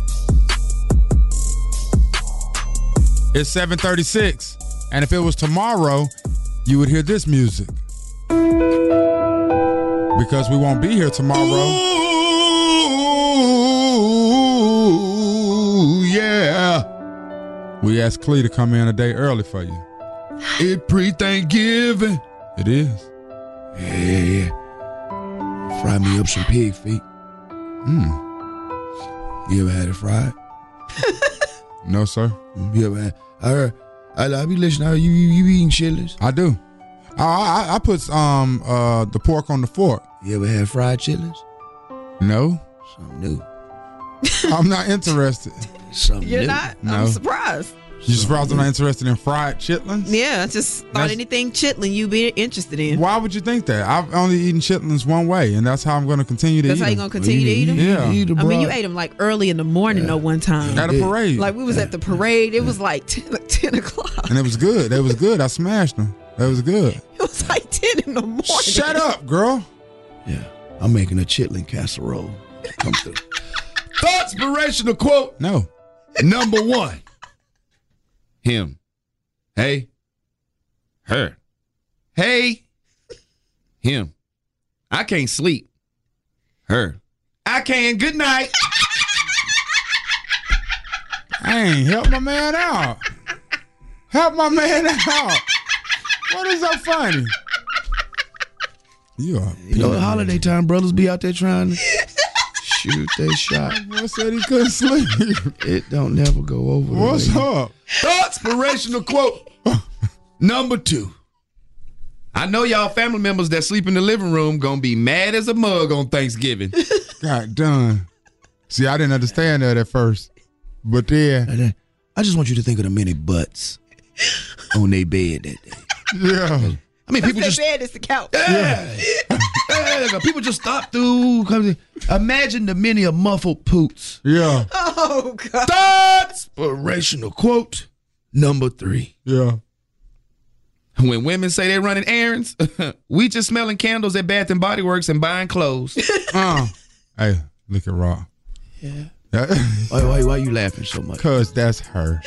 It's 7:36, and if it was tomorrow, you would hear this music. Because we won't be here tomorrow. Ooh, yeah. We asked Clee to come in a day early for you. It's pre-Thanksgiving. It is. Yeah. Fry me up some pig feet. You ever had it fried? No, sir. You ever had? I be listening. You eating chitlins? I do. I put the pork on the fork. You ever had fried chitlins? No. Something new. I'm not interested. Something You're new. not? No. I'm surprised. You surprised I'm not interested in fried chitlins? Yeah, I just thought anything chitlin you'd be interested in. Why would you think that? I've only eaten chitlins one way, and that's how I'm going to continue to eat them. That's how you're going to continue to eat them? Yeah. I mean, you ate them like early in the morning though one time. At a parade. Like we was at the parade. It was like 10 o'clock. And it was good. It was good. I smashed them. That was good. It was like 10 in the morning. Shut up, girl. Yeah. I'm making a chitlin casserole. Come through. Thoughtspirational quote. No. Number 1. Him. Hey. Her. Hey. Him. I can't sleep. Her. I can. Good night. Hey, help my man out. Help my man out. What is so funny? You know, at holiday time, brothers be out there trying to shoot their shot. Boy said he couldn't sleep. It don't never go over. What's up? Thoughtspirational quote. Number 2. I know y'all family members that sleep in the living room gonna be mad as a mug on Thanksgiving. God done. See, I didn't understand that at first. But then I just want you to think of the many butts on their bed that day. Yeah. I mean, people just bed is the couch. Yeah. People just stop through. Imagine the many a muffled poots. Yeah. Oh God. Thoughtspirational quote number 3. Yeah. When women say they're running errands, we just smelling candles at Bath and Body Works and buying clothes. Hey, look at Rock. Yeah. Why you laughing so much? Cause that's her.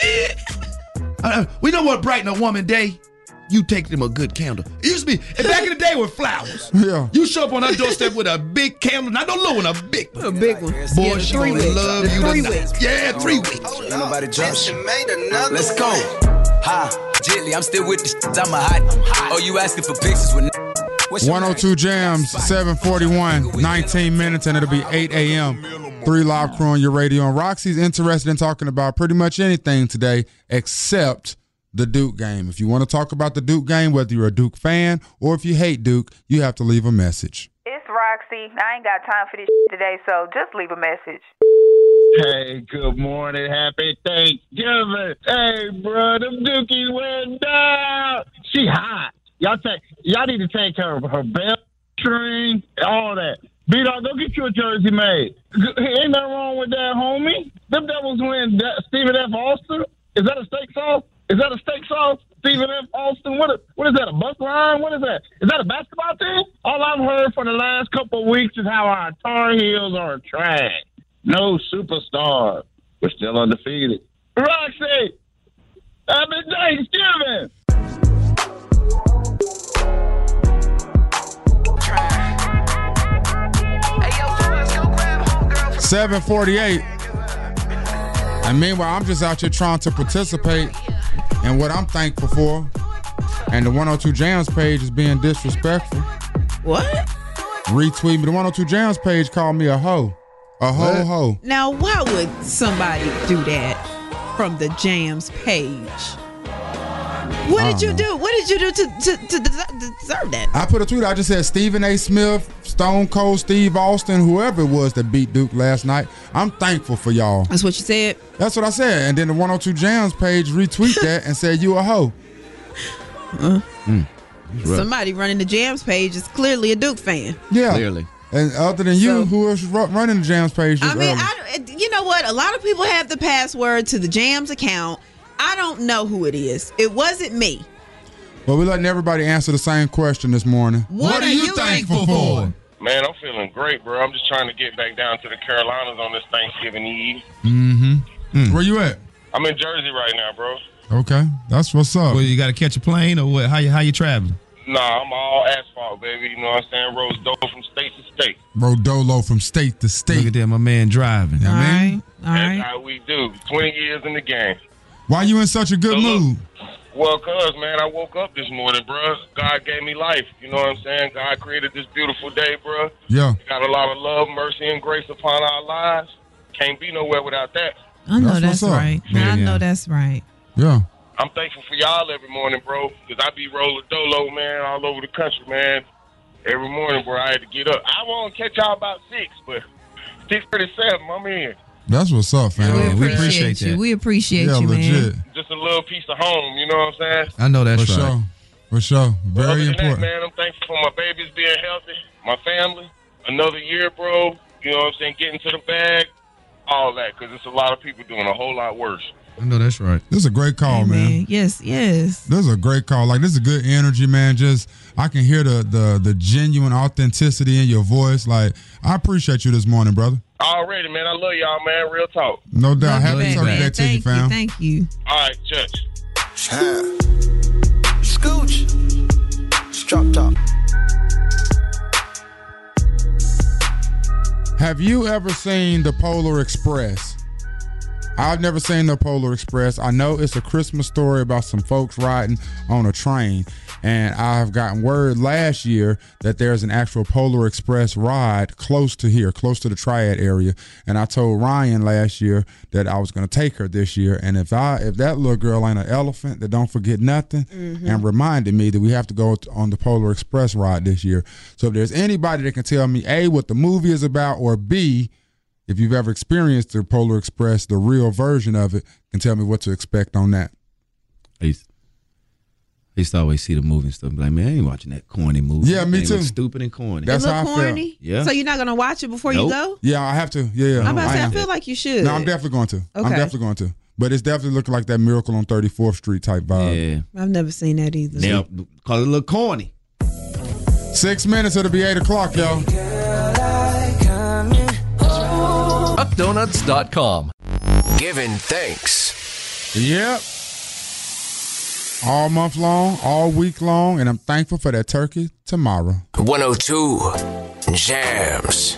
We know what brighten a woman day. You take them a good candle. It used to be back in the day with flowers. Yeah. You show up on her doorstep with a big candle, not no little one, a big one. A big one. Boy, she gonna love you. 3 weeks. Yeah, 3 weeks. Ain't nobody jumps. Let's go. Hi, gently. I'm still with the shit. I'm a hot. Oh, you asking for pictures with 102 Jams, 741, 19 minutes, and it'll be 8 a.m. 3 Live Crew on your radio. And Roxy's interested in talking about pretty much anything today except the Duke game. If you want to talk about the Duke game, whether you're a Duke fan or if you hate Duke, you have to leave a message. It's Roxy. I ain't got time for this today, so just leave a message. Hey, good morning. Happy Thanksgiving. Hey, bro, them Dookies went down. She hot. Y'all need to take care of her belt string, all that. B-Dog, go get you a jersey made. Ain't nothing wrong with that, homie. Them Devils win. Stephen F. Austin? Is that a steak sauce? Stephen F. Austin? What is that, a bus line? What is that? Is that a basketball team? All I've heard for the last couple of weeks is how our Tar Heels are trash. No superstar. We're still undefeated. Roxy, happy Thanksgiving. 748. And meanwhile, I'm just out here trying to participate in what I'm thankful for. And the 102 Jams page is being disrespectful. What? Retweet me. The 102 Jams page called me a hoe. A ho. Now, why would somebody do that from the Jams page? What did you do? What did you do to deserve that? I put a tweet. I just said Stephen A. Smith, Stone Cold Steve Austin, whoever it was that beat Duke last night. I'm thankful for y'all. That's what you said? That's what I said. And then the 102 Jams page retweet that and said you a hoe. Somebody running the Jams page is clearly a Duke fan. Yeah. Clearly. And other than you, who else running the Jams page? I mean, you know what? A lot of people have the password to the Jams account. I don't know who it is. It wasn't me. Well, we're letting everybody answer the same question this morning. What are you thankful for? Man, I'm feeling great, bro. I'm just trying to get back down to the Carolinas on this Thanksgiving Eve. Where you at? I'm in Jersey right now, bro. Okay, that's what's up. Well, you got to catch a plane or what? How you traveling? Nah, I'm all asphalt, baby. You know what I'm saying? Roads dole from state to state. Rodolo from state to state. Look at that, my man driving. All right. That's how we do. 20 years in the game. Why you in such a good mood? Well, cuz, man, I woke up this morning, bro. God gave me life. You know what I'm saying? God created this beautiful day, bro. Yeah. Got a lot of love, mercy, and grace upon our lives. Can't be nowhere without that. I know that's right. I know that's right. Yeah. I'm thankful for y'all every morning, bro, because I be rolling dolo, man, all over the country, man. Every morning, bro, I had to get up. I won't catch y'all about 6, but 637, I'm in. That's what's up, fam. We appreciate you. We appreciate you, legit. man. Just a little piece of home, you know what I'm saying? I know that's For right. sure. For sure. Very Other than important. that, man, I'm thankful for my babies being healthy, my family, another year, bro. You know what I'm saying? Getting to the bag, all that, because it's a lot of people doing a whole lot worse. I know that's right. This is a great call, man. Yes, yes. This is a great call. Like, this is good energy, man. Just, I can hear the genuine authenticity in your voice. Like, I appreciate you this morning, brother. Already, man. I love y'all, man. Real talk. No doubt. Love you Happy back, birthday man. to you, Thank fam. Thank you. All right, church. Scooch. Strop top. Have you ever seen the Polar Express? I've never seen the Polar Express. I know it's a Christmas story about some folks riding on a train. And I've gotten word last year that there's an actual Polar Express ride close to here, close to the Triad area. And I told Ryan last year that I was going to take her this year. And if that little girl ain't an elephant that don't forget nothing, and reminded me that we have to go on the Polar Express ride this year. So if there's anybody that can tell me, A, what the movie is about, or B, if you've ever experienced the Polar Express, the real version of it, can tell me what to expect on that. I used to always see the movie and stuff. Like, man, I ain't watching that corny movie. Yeah, me That too. looks stupid and corny. That's It look how I felt. corny? Yeah. So you're not gonna watch it before you go? Yeah, I have to. Yeah. I'm about to say, I am. feel like you should. No, I'm definitely going to. I'm Okay. definitely going to. But it's definitely looking like that Miracle on 34th Street type vibe. Yeah. I've never seen that either. Now, cause it look corny. 6 minutes, it'll be 8 o'clock, y'all. UpDonuts.com. Giving thanks. Yep. All month long, all week long, and I'm thankful for that turkey tomorrow. 102 Jams.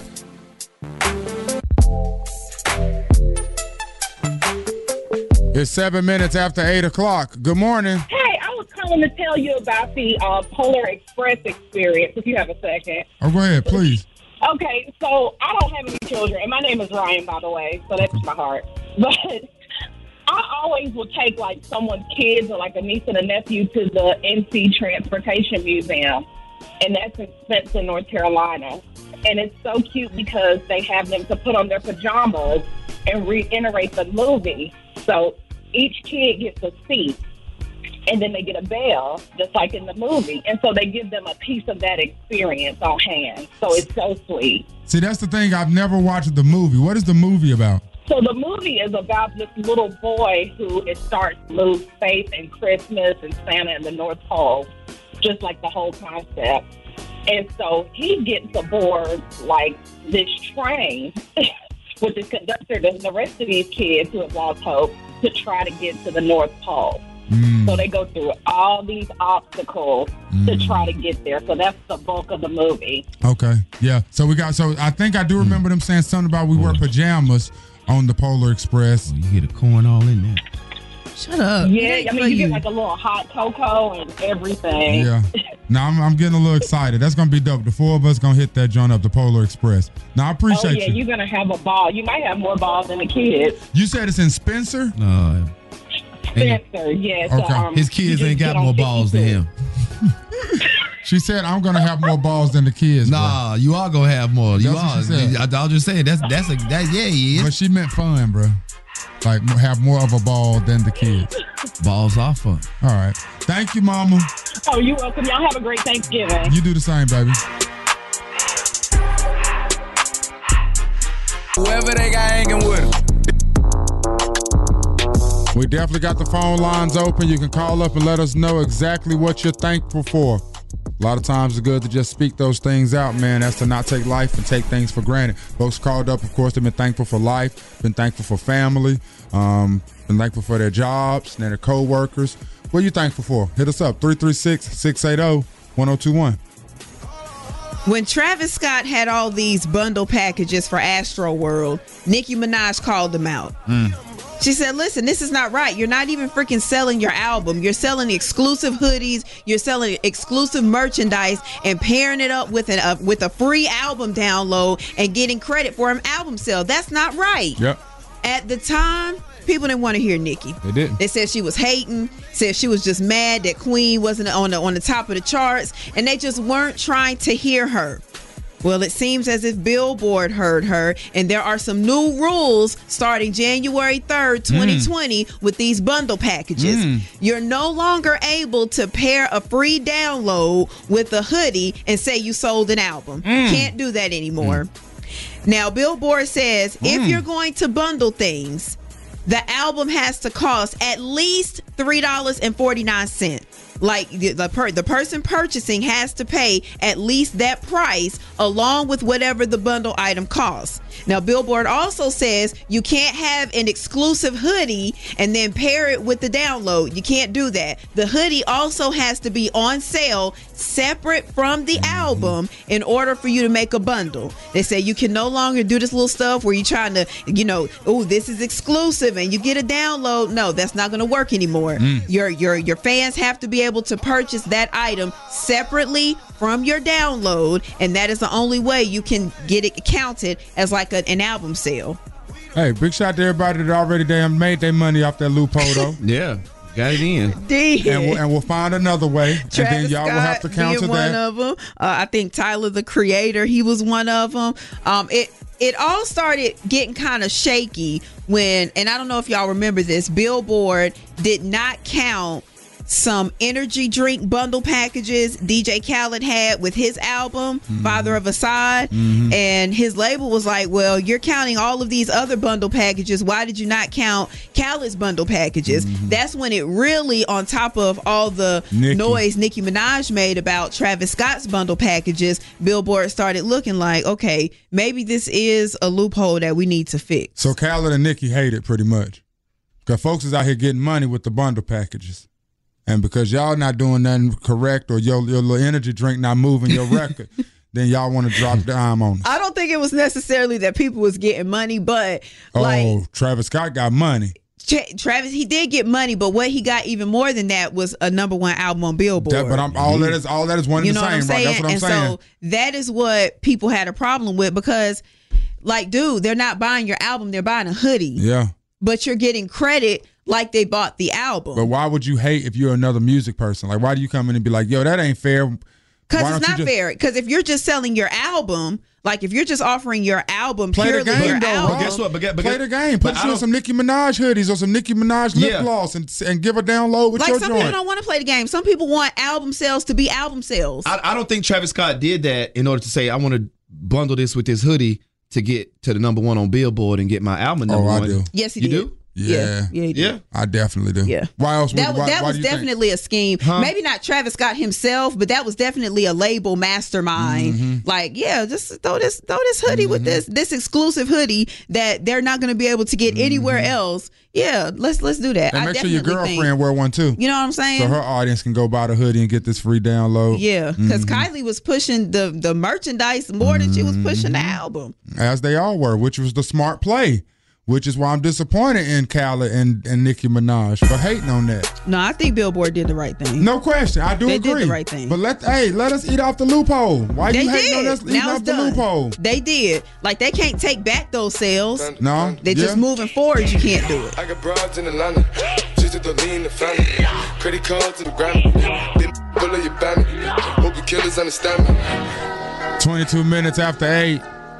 It's 7 minutes after 8 o'clock. Good morning. Hey, I was calling to tell you about the Polar Express experience, if you have a second. Oh, go ahead, please. Okay, so I don't have any children, and my name is Ryan, by the way, so that's my heart. But I always will take, like, someone's kids or, like, a niece and a nephew to the NC Transportation Museum, and that's in Spencer, North Carolina. And it's so cute because they have them to put on their pajamas and reiterate the movie. So each kid gets a seat, and then they get a bell, just like in the movie. And so they give them a piece of that experience on hand. So it's so sweet. See, that's the thing. I've never watched the movie. What is the movie about? So the movie is about this little boy who starts to lose faith in Christmas and Santa and the North Pole, just like the whole concept. And so he gets aboard, like, this train with the conductor and the rest of these kids who have lost hope to try to get to the North Pole. So they go through all these obstacles to try to get there. So that's the bulk of the movie. Okay, yeah. So I think I do remember them saying something about we wear pajamas on the Polar Express. Oh, you hear the corn all in there. Shut up. Yeah, I mean, you get like a little hot cocoa and everything. Yeah. Now I'm getting a little excited. That's gonna be dope. The four of us gonna hit that joint up, the Polar Express. Now I appreciate yeah, you. you're gonna have a ball. You might have more balls than the kids. You said it's in Spencer? Spencer, yes. Okay. His kids ain't got more balls than him. She said I'm gonna have more balls than the kids. Nah, you are gonna have more. You That's what are. she said. I'll just say yeah, he is. But she meant fun, bro. Like have more of a ball than the kids. Balls are fun. All right. Thank you, Mama. Oh, you're welcome. Y'all have a great Thanksgiving. You do the same, baby. Whoever they got hanging with them. We definitely got the phone lines open. You can call up and let us know exactly what you're thankful for. A lot of times it's good to just speak those things out, man. That's to not take life and take things for granted. Folks called up, of course, they've been thankful for life, been thankful for family, been thankful for their jobs and their co-workers. What are you thankful for? Hit us up, 336-680-1021. When Travis Scott had all these bundle packages for Astroworld, Nicki Minaj called him out. She said, listen, this is not right. You're not even freaking selling your album. You're selling exclusive hoodies. You're selling exclusive merchandise and pairing it up with a free album download and getting credit for an album sale. That's not right. Yep. At the time, people didn't want to hear Nicki. They didn't. They said she was hating, said she was just mad that Queen wasn't on the top of the charts, and they just weren't trying to hear her. Well, it seems as if Billboard heard her, and there are some new rules starting January 3rd, 2020 with these bundle packages. You're no longer able to pair a free download with a hoodie and say you sold an album. Can't do that anymore. Now, Billboard says if you're going to bundle things, the album has to cost at least $3.49. Like the person purchasing has to pay at least that price along with whatever the bundle item costs. Now, Billboard also says you can't have an exclusive hoodie and then pair it with the download. You can't do that. The hoodie also has to be on sale separate from the album in order for you to make a bundle. They say you can no longer do this little stuff where you're trying to, oh, this is exclusive and you get a download. No, that's not going to work anymore. Your fans have to be able to purchase that item separately from your download, and that is the only way you can get it counted as like an album sale. Hey, big shout to everybody that already damn made their money off that loophole though. Yeah, got it in. And we'll find another way. Travis and then y'all Scott will have to counter one that. of them. I think Tyler the Creator, he was one of them. It all started getting kind of shaky when, and I don't know if y'all remember this, Billboard did not count some energy drink bundle packages DJ Khaled had with his album, Father of Asad. And his label was like, well, you're counting all of these other bundle packages. Why did you not count Khaled's bundle packages? That's when it really, on top of all the noise Nicki Minaj made about Travis Scott's bundle packages, Billboard started looking like, okay, maybe this is a loophole that we need to fix. So Khaled and Nicki hate it pretty much. Because folks is out here getting money with the bundle packages. And because y'all not doing nothing correct or your little energy drink not moving your record, then y'all want to drop the dime on us. I don't think it was necessarily that people was getting money, but Travis Scott got money. Travis, he did get money, but what he got even more than that was a #1 album on Billboard. But all that is one and the same, right? That's what I'm saying. So that is what people had a problem with because, like, dude, they're not buying your album; they're buying a hoodie. Yeah. But you're getting credit like they bought the album. But why would you hate if you're another music person? Like, why do you come in and be like, yo, that ain't fair? Because it's not fair. Because if you're just selling your album, like if you're just offering your album purely your album. But guess what? Play the game. Put on some Nicki Minaj hoodies or some Nicki Minaj lip gloss and give a download with your joint. Like some people don't want to play the game. Some people want album sales to be album sales. I don't think Travis Scott did that in order to say, I want to bundle this with this hoodie to get to the #1 on Billboard and get my album #1. I do. Yes, he did. You do? Yeah. Yeah. I definitely do. Yeah. Why else? That was definitely a scheme. Huh? Maybe not Travis Scott himself, but that was definitely a label mastermind. Like, yeah, just throw this hoodie with this exclusive hoodie that they're not going to be able to get anywhere else. Yeah, let's do that. And make sure your girlfriend wear one too. You know what I'm saying? So her audience can go buy the hoodie and get this free download. Yeah, because Kylie was pushing the merchandise more than she was pushing the album. As they all were, which was the smart play. Which is why I'm disappointed in Khaled and Nicki Minaj for hating on that. No, I think Billboard did the right thing. No question. I do agree. They did the right thing. But let us eat off the loophole. Why you hating on us eating off the loophole? They did. Like, they can't take back those sales. No. They just moving forward. You can't do it. I got broads in Atlanta. Just to the lean, the family. Credit cards to the Grammy. Then pull up your banner. Hope the killers understand me. 22 minutes after 8.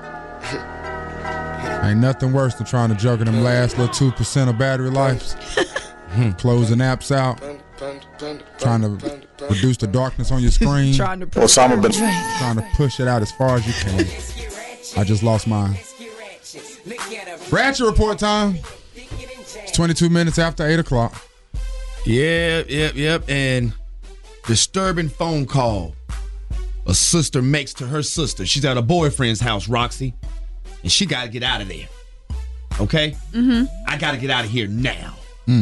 Ain't nothing worse than trying to juggle them last little 2% of battery life. Closing apps out. Trying to reduce the darkness on your screen. Trying to push it out as far as you can. I just lost mine. Ratchet report time. It's 22 minutes after 8 o'clock. Yep. And disturbing phone call a sister makes to her sister. She's at a boyfriend's house, Roxy. And she got to get out of there. Okay? I got to get out of here now.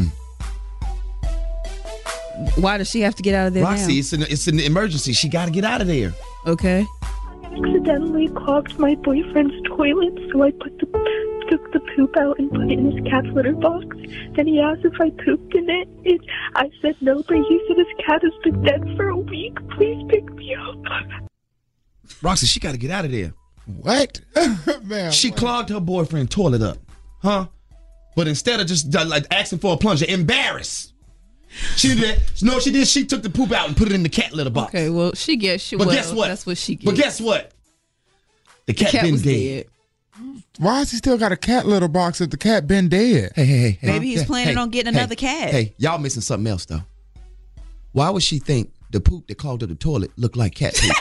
Why does she have to get out of there Roxy, now? it's an emergency. She got to get out of there. Okay. I accidentally clogged my boyfriend's toilet, so I took the poop out and put it in his cat's litter box. Then he asked if I pooped in it, and I said no, but he said his cat has been dead for a week. Please pick me up. Roxy, she got to get out of there. What? Man, she clogged her boyfriend's toilet up. Huh? But instead of just like asking for a plunger, embarrassed. She did that. No, she did. She took the poop out and put it in the cat litter box. Okay, well, guess what? That's what she gets. But guess what? The cat been was dead. Why has he still got a cat litter box if the cat been dead? Hey. Maybe he's planning on getting another cat. Hey, y'all missing something else, though. Why would she think the poop that clogged up the toilet looked like cat poop?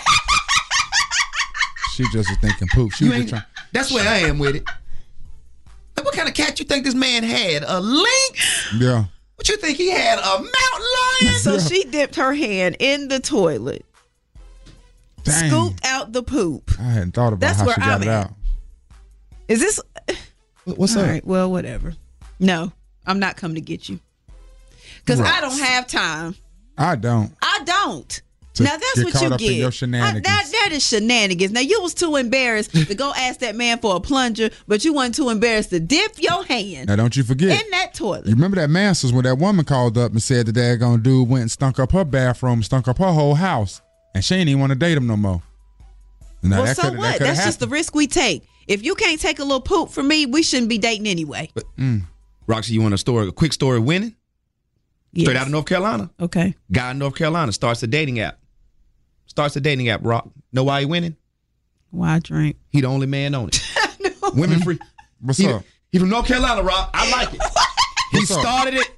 She just was thinking poop. She was just trying. That's where I am with it. Like, what kind of cat you think this man had? A lynx? Yeah. What you think he had? A mountain lion? So she dipped her hand in the toilet, Dang. scooped out the poop. I hadn't thought about That's how where she got I'm it at. out. Is this? What's All up? right, well, whatever. No, I'm not coming to get you because I don't have time. I don't. Now that's get what caught you up in get. your shenanigans. That is shenanigans. Now you was too embarrassed to go ask that man for a plunger, but you weren't too embarrassed to dip your hand Now don't you forget. in that toilet. You remember that Masters when that woman called up and said the daggone dude went and stunk up her bathroom, stunk up her whole house, and she ain't even want to date him no more. Now, Well, so what? That's just the risk we take. If you can't take a little poop from me, we shouldn't be dating anyway. Roxy, you want a quick story of winning? Straight out of North Carolina. Okay. Guy in North Carolina starts a dating app. Rock. Know why he winning? Why I drink? He the only man on it. Women free. What's up? He from North Carolina, Rock. I like it. He What's up? started it.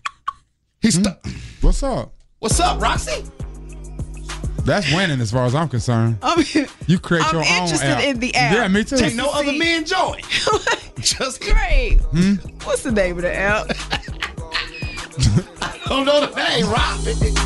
What's up? What's up, Roxy? That's winning as far as I'm concerned. You create I'm your own interested app. in the app. Yeah, me too. Take no other men join. Just Great. What's the name of the app? I don't know the name, Rock.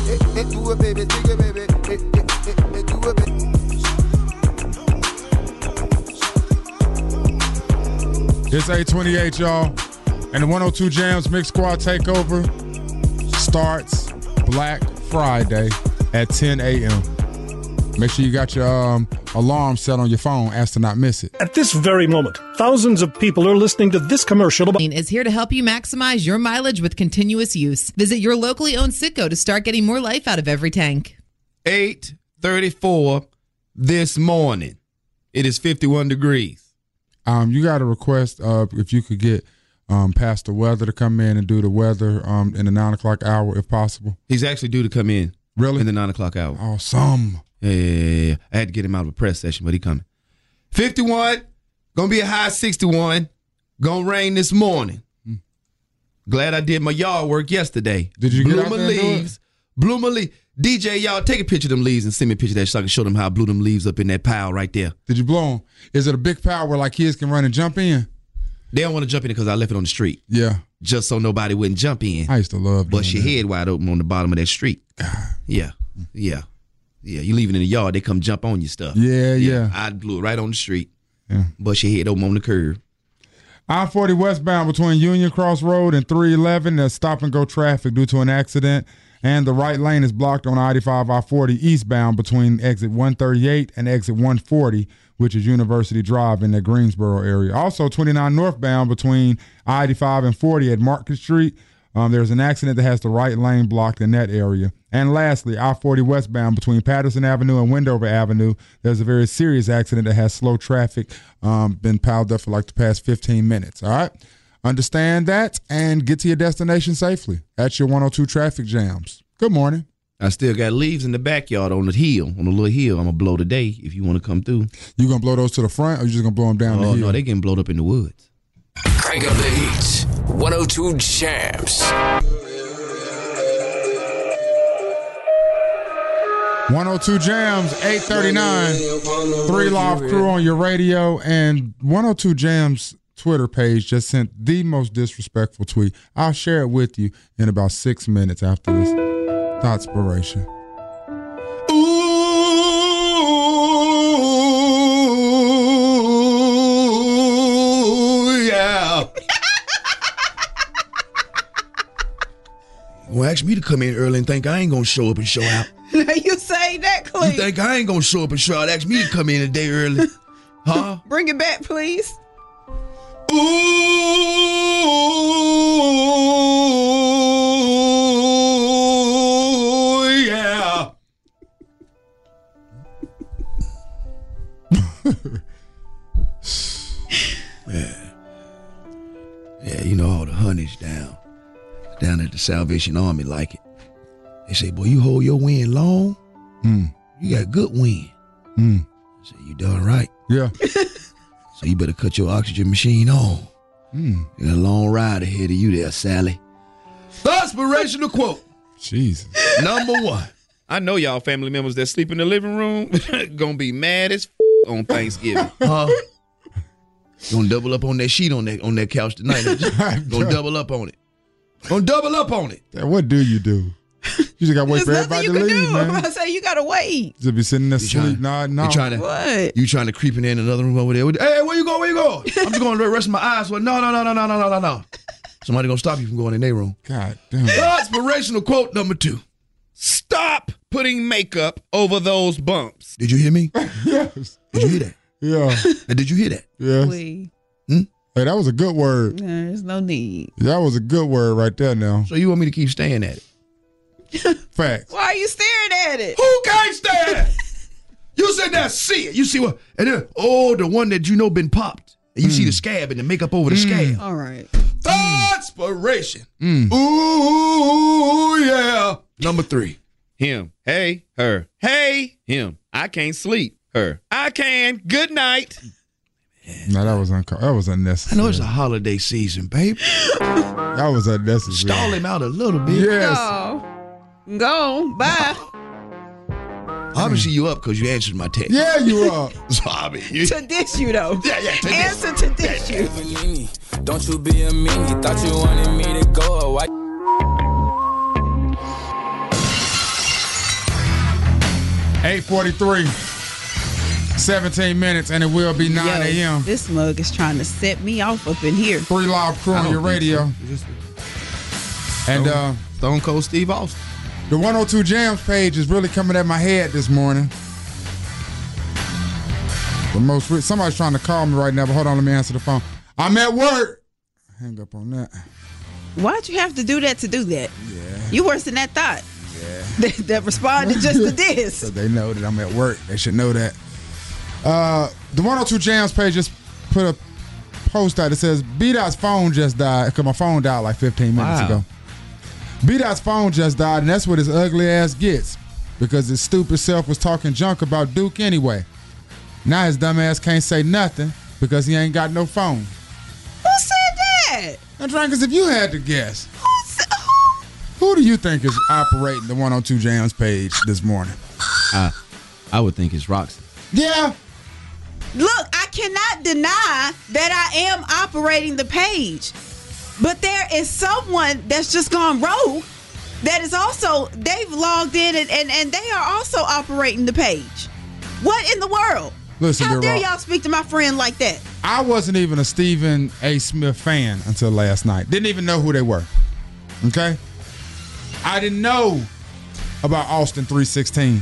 It's 8:28, y'all. And the 102 Jams Mix Squad Takeover starts Black Friday at 10 a.m. Make sure you got your alarm set on your phone as to not miss it. At this very moment, thousands of people are listening to this commercial about is here to help you maximize your mileage with continuous use. Visit your locally owned Citgo to start getting more life out of every tank. 8:34 this morning. It is 51 degrees. You got a request if you could get Pastor Weather to come in and do the weather in the 9 o'clock hour if possible. He's actually due to come in. Really? In the 9 o'clock hour. Awesome. Yeah. I had to get him out of a press session, but he coming. 51, gonna be a high 61. Gonna rain this morning. Glad I did my yard work yesterday. Did you get out there and do it? Blew my leaves. DJ, y'all take a picture of them leaves and send me a picture of that so I can show them how I blew them leaves up in that pile right there. Did you blow them? Is it a big pile where like kids can run and jump in? They don't want to jump in because I left it on the street. Yeah. Just so nobody wouldn't jump in. I used to love Bust your head wide open on the bottom of that street. Yeah. You leave it in the yard, they come jump on your stuff. Yeah. I blew it right on the street. Yeah. Bust your head open on the curb. I-40 westbound between Union Cross Road and 311. There's stop and go traffic due to an accident. And the right lane is blocked on I-85, I-40 eastbound between exit 138 and exit 140, which is University Drive in the Greensboro area. Also, 29 northbound between I-85 and 40 at Market Street. There's an accident that has the right lane blocked in that area. And lastly, I-40 westbound between Patterson Avenue and Wendover Avenue. There's a very serious accident that has slow traffic, been piled up for like the past 15 minutes. All right? Understand that and get to your destination safely. That's your 102 Traffic Jams. Good morning. I still got leaves in the backyard on the hill, on the little hill. I'm going to blow today if you want to come through. You going to blow those to the front or you just going to blow them down the hill? Oh, no, they getting blowed up in the woods. Crank up the heat. 102 Jams. 102 Jams, 8:39. 3 Live Crew on your radio, and 102 Jams Twitter page just sent the most disrespectful tweet. I'll share it with you in about 6 minutes after this Thoughtspiration. Ooh, yeah. Well, ask me to come in early and think I ain't gonna show up and show out. You say that, Clay. You think I ain't gonna show up and show out? Ask me to come in a day early. Huh? Bring it back, please. Ooh, yeah. Yeah, you know all the honeys down at the Salvation Army like it. They say, boy, you hold your wind long, you got good wind. said, you done right. Yeah. So you better cut your oxygen machine on. You got a long ride ahead of you there, Sally. The inspirational quote. Jesus. Number 1. I know y'all family members that sleep in the living room gonna be mad as on Thanksgiving. Gonna double up on that sheet on that couch tonight. Gonna double up on it. Gonna double up on it. What do? You just gotta wait for everybody to leave, man. I say you gotta wait. Just be sitting there sleep. No. You trying to creep in another room over there. Hey, where you go? Where you go? I'm just gonna rest my eyes. Well, no. Somebody gonna stop you from going in their room. God damn. Inspirational quote number 2. Stop putting makeup over those bumps. Did you hear me? Yes. Did you hear that? Yeah. Did you hear that? Yes. Hey, that was a good word. There's no need. That was a good word right there now. So you want me to keep staring at it? Facts. Why are you staring at it? Who can't stare at it? You said that, see it. You see what? And then, the one that you know been popped. And you see the scab and the makeup over the scab. All right. Inspiration. Ooh, yeah. Number 3. Him. Hey, her. Hey, him. I can't sleep. Her. I can. Good night. No, that was unnecessary. I know it's a holiday season, babe. That was unnecessary. Stall him out a little bit. Yes. Go. Bye. Obviously, you up because you answered my text. Yeah, you up. So, I mean, to dish you, though. Yeah, to answer to dish you. Don't you be a meanie. Thought you wanted me to go away. $8:43. 17 minutes, and it will be 9 a.m. This mug is trying to set me off up in here. 3 Live Crew on your radio. And Stone Cold Steve Austin. The 102 Jams page is really coming at my head this morning. Somebody's trying to call me right now, but hold on, let me answer the phone. I'm at work. Hang up on that. Why'd you have to do that to do that? Yeah. You worse than that thought. Yeah. that responded just to this. So they know that I'm at work. They should know that. The 102 Jams page just put a post out that says B-Dot's phone just died, because my phone died like 15 minutes ago. B-Dot's phone just died, and that's what his ugly ass gets, because his stupid self was talking junk about Duke anyway. Now his dumb ass can't say nothing because he ain't got no phone. Who said that? I'm trying, because if you had to guess, who do you think is operating the 102 Jams page this morning? I would think it's Roxy. Yeah. Look, I cannot deny that I am operating the page. But there is someone that's just gone rogue that is also, they've logged in and they are also operating the page. What in the world? Listen, how dare y'all speak to my friend like that? I wasn't even a Stephen A. Smith fan until last night. Didn't even know who they were. Okay? I didn't know about Austin 316.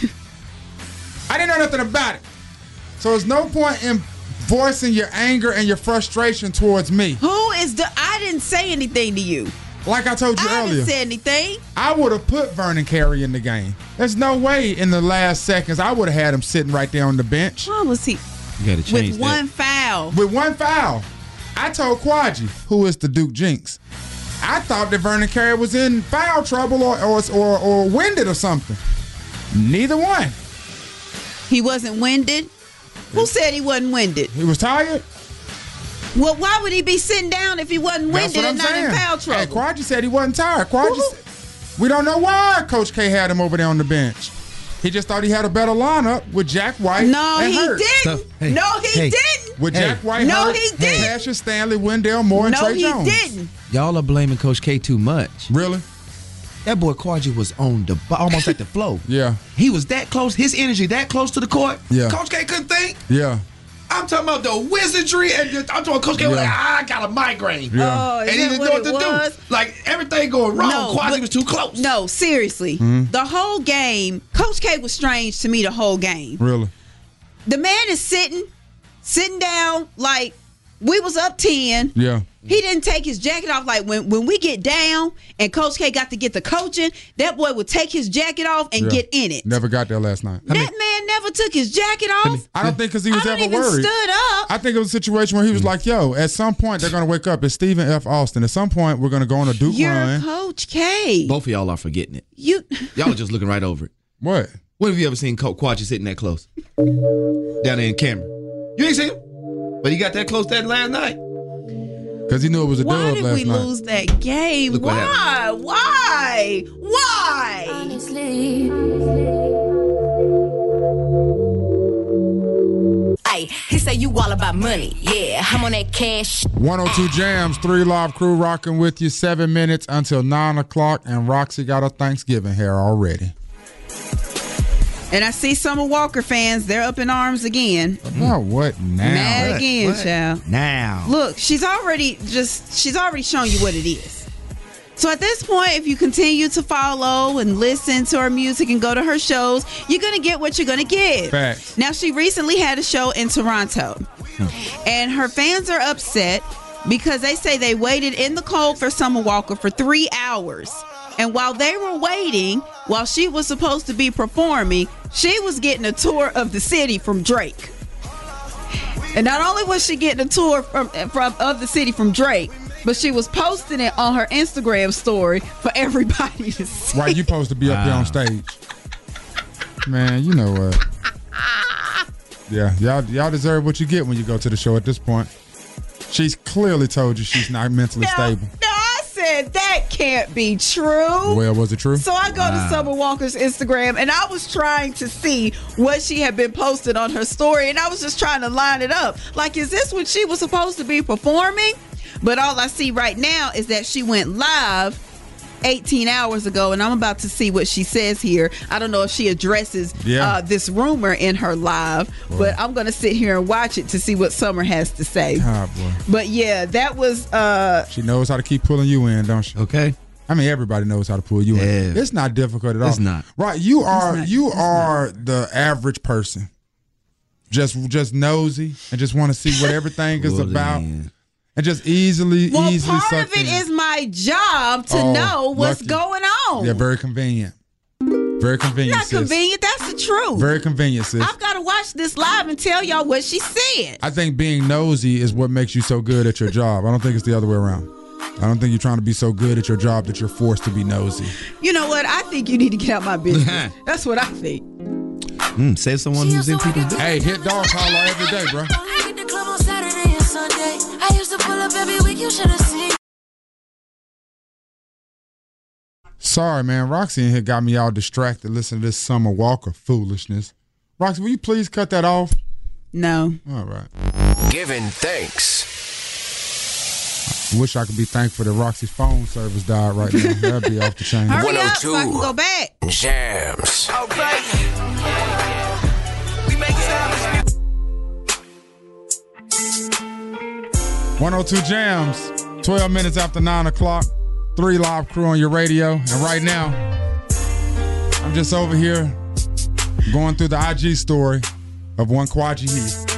I didn't know nothing about it. So there's no point in voicing your anger and your frustration towards me. I didn't say anything to you. Like I told you earlier. I didn't say anything. I would have put Vernon Carey in the game. There's no way in the last seconds I would have had him sitting right there on the bench. Why was he? You got to change with one foul. With one foul. I told Quadji, who is the Duke Jinx, I thought that Vernon Carey was in foul trouble or winded or something. Neither one. He wasn't winded? Who said he wasn't winded? He was tired. Well, why would he be sitting down if he wasn't winded and not in foul trouble? Hey, Quadji said he wasn't tired. We don't know why Coach K had him over there on the bench. He just thought he had a better lineup with Jack White. No, and he Hurt. didn't. Hey, no, he didn't. With Jack White, no, Hurt, he didn't. Cassius Stanley, Wendell Moore, and Trey Jones. No, he didn't. Y'all are blaming Coach K too much. Really? That boy Quadji was on the almost at the flow. Yeah. He was that close. His energy that close to the court. Yeah. Coach K couldn't think. Yeah. I'm talking about the wizardry, and I'm talking Coach K was like, I got a migraine. Yeah. And he didn't know what to do. Like, everything going wrong. No, Quadji was too close. No, seriously. Mm-hmm. The whole game, Coach K was strange to me the whole game. Really? The man is sitting down like we was up 10. Yeah. He didn't take his jacket off. Like when we get down and Coach K got to get the coaching, that boy would take his jacket off and get in it. Never got there last night. That man never took his jacket off. I don't think because he was ever worried. Stood up. I think it was a situation where he was like, yo, at some point they're going to wake up. It's Stephen F. Austin. At some point we're going to go on a Duke run. Coach K. Both of y'all are forgetting it. Y'all are just looking right over it. What? When have you ever seen Quadgy sitting that close? Down there in Cameron. You ain't seen him? But he got that close that last night. Because he knew it was a dub last night. Why did we lose that game? Look what Why? Honestly. Ay, he say you all about money. Yeah, I'm on that cash. 102 Jams, 3 Live Crew rocking with you. 7 minutes until 9 o'clock, and Roxy got her Thanksgiving hair already. And I see Summer Walker fans, they're up in arms again. About what now? Mad again, child. Now. Look, she's already shown you what it is. So at this point, if you continue to follow and listen to her music and go to her shows, you're going to get what you're going to get. Facts. Now, she recently had a show in Toronto. And her fans are upset because they say they waited in the cold for Summer Walker for 3 hours. And while they were waiting, while she was supposed to be performing, she was getting a tour of the city from Drake. And not only was she getting a tour of the city from Drake, but she was posting it on her Instagram story for everybody to see. Right, you supposed to be up there on stage. Man, you know what? Yeah, y'all deserve what you get when you go to the show at this point. She's clearly told you she's not mentally stable. No, I said that can't be true. Well, was it true? So I go to Summer Walker's Instagram, and I was trying to see what she had been posting on her story, and I was just trying to line it up. Like, is this what she was supposed to be performing? But all I see right now is that she went live 18 hours ago, and I'm about to see what she says here. I don't know if she addresses this rumor in her live, but I'm going to sit here and watch it to see what Summer has to say. Oh, boy. But yeah, that was... she knows how to keep pulling you in, don't she? Okay. I mean, everybody knows how to pull you in. It's not difficult at all. It's not. Right, you are the average person. Just nosy and just want to see what everything is about. And just easily part suck of it in. is my job to know what's going on. Yeah, very convenient. Very convenient, Not sis. convenient, that's the truth. Very convenient, sis. I've got to watch this live and tell y'all what she said. I think being nosy is what makes you so good at your job. I don't think it's the other way around. I don't think you're trying to be so good at your job that you're forced to be nosy. You know what? I think you need to get out my business. That's what I think. Say someone who's in people's business. Hey, hit dog collar every day, bro. I used to pull up every week, you should have seen. Sorry, man. Roxy in here got me all distracted listening to this Summer Walker foolishness. Roxy, will you please cut that off? No. All right. Giving thanks. I wish I could be thankful that Roxy's phone service died right now. That'd be off the chain. Hurry up so I can go back. Jams. Okay. We make time. 102 Jams, 12 minutes after 9 o'clock, 3 Live Crew on your radio. And right now, I'm just over here going through the IG story of one Quadgy Heath.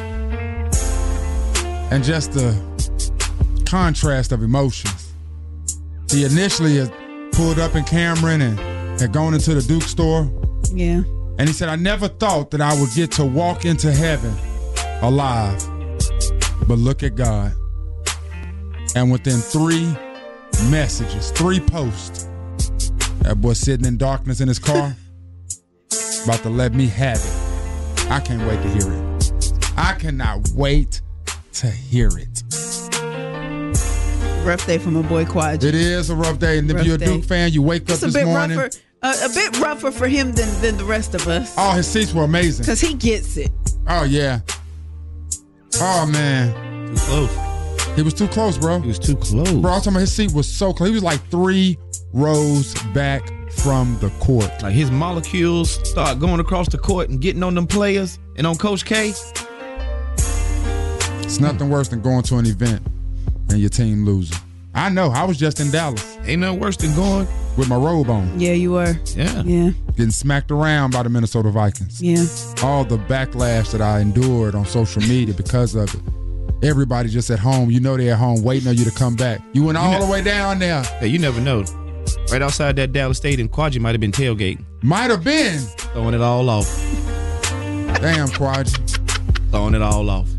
And just the contrast of emotions. He initially had pulled up in Cameron and had gone into the Duke store. Yeah. And he said, I never thought that I would get to walk into heaven alive. But look at God. And within 3 messages, 3 posts, that boy sitting in darkness in his car, about to let me have it. I can't wait to hear it. I cannot wait to hear it. Rough day for my boy Quadgy. It is a rough day. And if you're a Duke fan, you wake up this morning. A bit rougher for him than the rest of us. Oh, his seats were amazing. Because he gets it. Oh, yeah. Oh, man. Too close. He was too close, bro. He was too close. Bro, I was talking about his seat was so close. He was like 3 rows back from the court. Like his molecules start going across the court and getting on them players and on Coach K. It's nothing worse than going to an event and your team losing. I know. I was just in Dallas. Ain't nothing worse than going with my robe on. Yeah, you were. Yeah. Yeah. Getting smacked around by the Minnesota Vikings. Yeah. All the backlash that I endured on social media because of it. Everybody just at home. You know they're at home waiting on you to come back. You went all the way down there. Hey, you never know. Right outside that Dallas Stadium, Quadgy might have been tailgating. Might have been. Throwing it all off. Damn, Quadgy. Throwing it all off.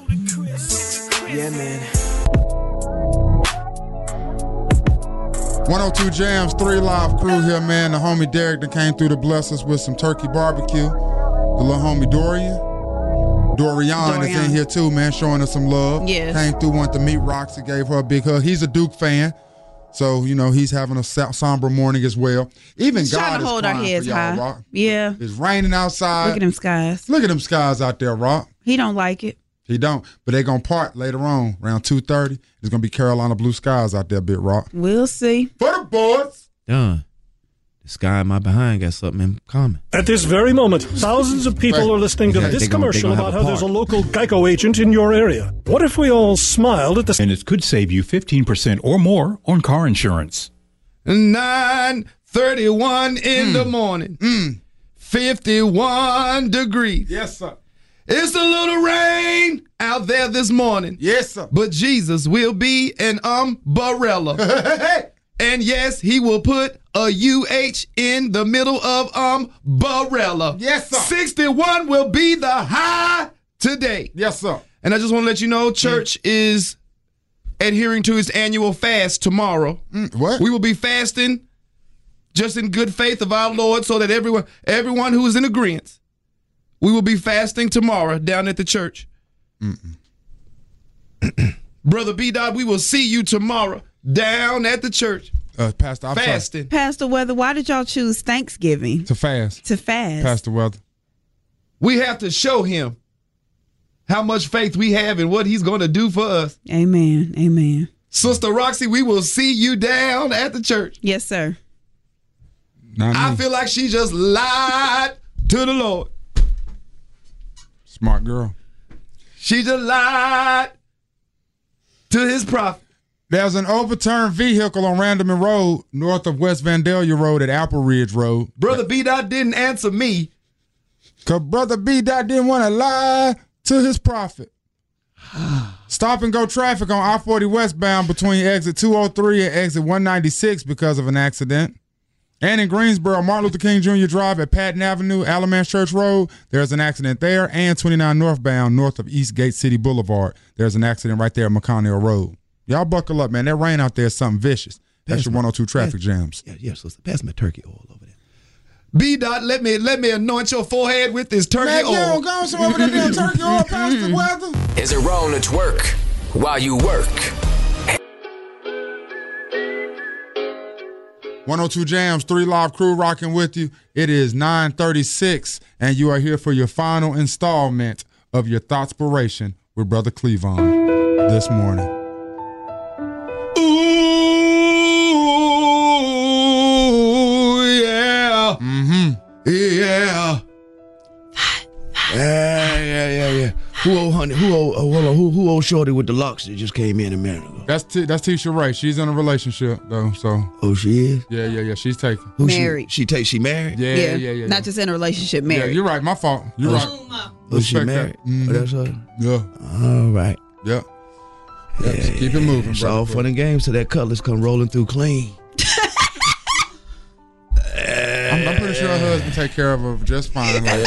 Yeah, man. 102 Jams, 3 Live crew here, man. The homie Derek that came through to bless us with some turkey barbecue. The little homie Dorian is in here too, man, showing us some love. Yes. Came through, wanted to meet Roxy, gave her a big hug. He's a Duke fan, so, you know, he's having a somber morning as well. Even He's God trying to is hold our crying heads for y'all, high. Rock. Yeah. It's raining outside. Look at them skies. Look at them skies out there, Rock. He don't like it. He don't, but they're going to part later on, around 2:30. There's going to be Carolina blue skies out there, Big Rock. We'll see. For the boys. Done. The sky in my behind got something in common. At this very moment, thousands of people are listening to this commercial about how there's a local Geico agent in your area. What if we all smiled at the... And it could save you 15% or more on car insurance. 9:31 in the morning. 51 degrees. Yes, sir. It's a little rain out there this morning. Yes, sir. But Jesus will be an umbrella. And yes, he will put a UH in the middle of umbrella. Yes, sir. 61 will be the high today. Yes, sir. And I just want to let you know, church is adhering to its annual fast tomorrow. What? We will be fasting just in good faith of our Lord so that everyone who is in agreement, we will be fasting tomorrow down at the church. Brother B-Dot, we will see you tomorrow down at the church. Pastor, I'm fasting. Pastor Weather, why did y'all choose Thanksgiving? To fast. To fast. Pastor Weather. We have to show him how much faith we have in what he's going to do for us. Amen. Amen. Sister Roxy, we will see you down at the church. Yes, sir. I feel like she just lied to the Lord. Smart girl. She just lied to his prophet. There's an overturned vehicle on Randleman Road, north of West Vandalia Road at Apple Ridge Road. Brother B-Dot didn't answer me. Because Brother B-Dot didn't want to lie to his prophet. Stop and go traffic on I-40 westbound between exit 203 and exit 196 because of an accident. And in Greensboro, Martin Luther King Jr. Drive at Patton Avenue, Alamance Church Road, there's an accident there. And 29 northbound, north of Eastgate City Boulevard, there's an accident right there at McConnell Road. Y'all buckle up, man. That rain out there is something vicious. That's your 102 traffic jams. Yeah, sister. Pass me turkey oil over there. B-Dot, let me anoint your forehead with this turkey oil. Man, go some over that damn turkey oil, Pastor Weather. Is it wrong to twerk while you work? 102 Jams, 3 Live crew rocking with you. It is 9:36, and you are here for your final installment of your Thoughtspiration with Brother Cleavon this morning. Ooh, yeah. Yeah. Yeah. Who old shorty with the locks that just came in a minute ago? That's Tisha Ray. She's in a relationship though, so. Oh, she is? Yeah. She's taken. Who married. She married? Yeah. Not just in a relationship, married. Yeah, you're right. My fault. You're right. Oh, she married? Mm-hmm. Oh, that's her? Yeah. All right. Yep. Just keep it moving, It's brother. all fun and games till that cutlass come rolling through clean. I'm pretty sure her husband take care of her just fine. Like.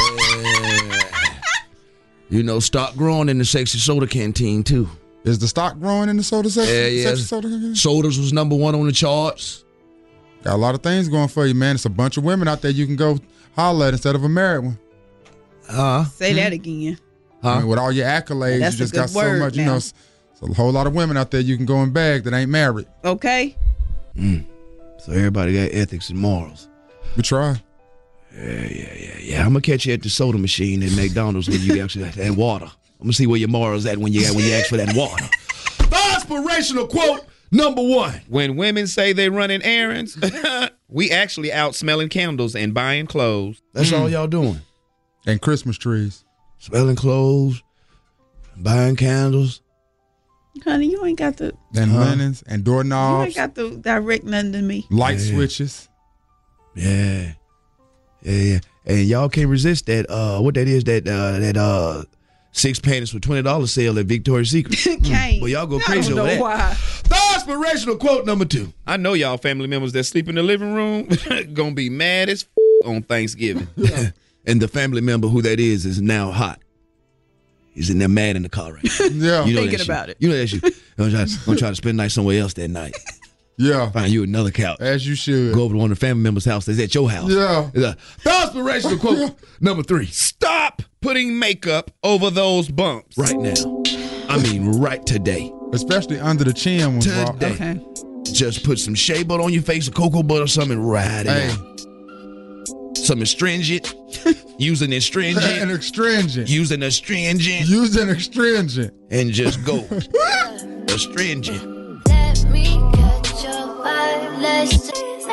You know, stock growing in the Sexy Soda Canteen, too. Is the stock growing in the soda section? Yeah. Sexy soda canteen? Sodas was number 1 on the charts. Got a lot of things going for you, man. It's a bunch of women out there you can go holler at instead of a married one. Say that again. I mean, with all your accolades, That's you just a good got so word much, now. it's a whole lot of women out there you can go and bag that ain't married. Okay. So everybody got ethics and morals. We try. Yeah. I'm gonna catch you at the soda machine at McDonald's when you actually and water. I'm gonna see where your morals at when you ask for that water. The inspirational quote number 1. When women say they running errands, we actually out smelling candles and buying clothes. That's all y'all doing. And Christmas trees. Smelling clothes, buying candles. Honey, you ain't got the And linens and you doorknobs. ain't got the direct nothing to me. Light switches. Yeah. And y'all can't resist that. What that is? That 6 panties for $20 sale at Victoria's Secret. Can't. Well, y'all go I crazy don't over know that. why. The inspirational quote number 2. I know y'all family members that sleep in the living room gonna be mad as on Thanksgiving. And the family member who that is now hot. He's in there mad in the car right now. Yeah. You know Thinking that about shit. it. You know that shit. Gonna try to spend the night somewhere else that night. Yeah. Find you another couch. As you should. Go over to one of the family members' house that's at your house. Yeah. The inspirational quote number 3. Stop putting makeup over those bumps right now. I mean, right today. Especially under the chin ones, bro. Today. Just put some shea butter on your face, or cocoa butter, something right in. Some astringent. Using astringent. An astringent. Using astringent. Using astringent. And just go. Astringent. Let me catch your vibe. Let's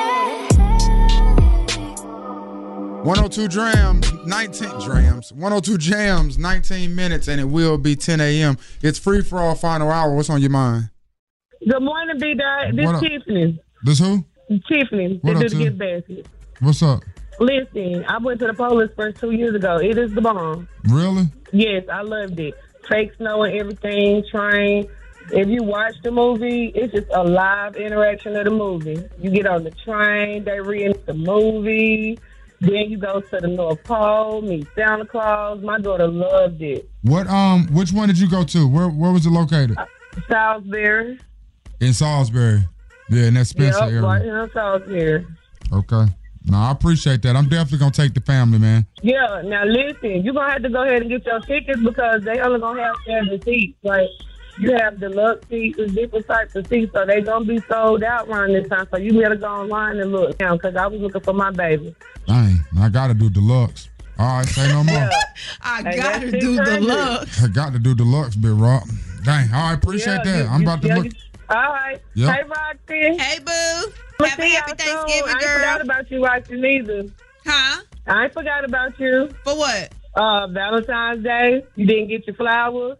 102 Drams, 102 Jams, 19 minutes, and it will be 10 a.m. It's free for all final hour. What's on your mind? Good morning, B-Dot. This is Tiffany. This who? Tiffany. What up, They do the gift basket. What's up? Listen, I went to the Polish first 2 years ago. It is the bomb. Really? Yes, I loved it. Fake snow and everything, train. If you watch the movie, it's just a live interaction of the movie. You get on the train, they reenact the movie. Then you go to the North Pole, meet Santa Claus. My daughter loved it. What? Which one did you go to? Where was it located? Salisbury. In Salisbury. Yeah, in that Spencer area. Right in Salisbury. Okay. No, I appreciate that. I'm definitely gonna take the family, man. Yeah. Now listen, you're gonna have to go ahead and get your tickets because they only gonna have standard seats. Like you have deluxe seats and different types of seats, so they gonna be sold out around this time. So you better go online and look now because I was looking for my baby. Dang, I gotta do deluxe. All right, say no more. Yeah. I gotta do deluxe. I got to do deluxe, Big Rock. Dang, all right, appreciate that. I'm about to look. All right. Yep. Hey, Roxy. Hey, boo. Happy Thanksgiving, I ain't girl. forgot about you, Roxy, neither. Huh? I ain't forgot about you. For what? Valentine's Day. You didn't get your flowers.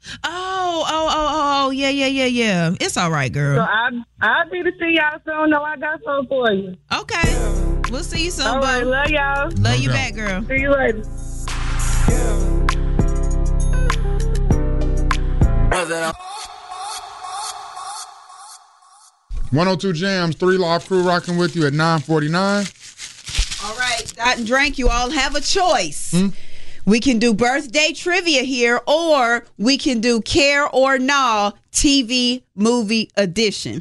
Oh, yeah. It's all right, girl. So I'll be to see y'all soon. No, I got something for you. Okay. We'll see you soon, all right, boo. love y'all. Love you back, girl. See you later. 102 Jams, 3 Live Crew rocking with you at 9:49. All right, Dot and Drank, you all have a choice. We can do birthday trivia here, or we can do Care or Nah TV movie edition.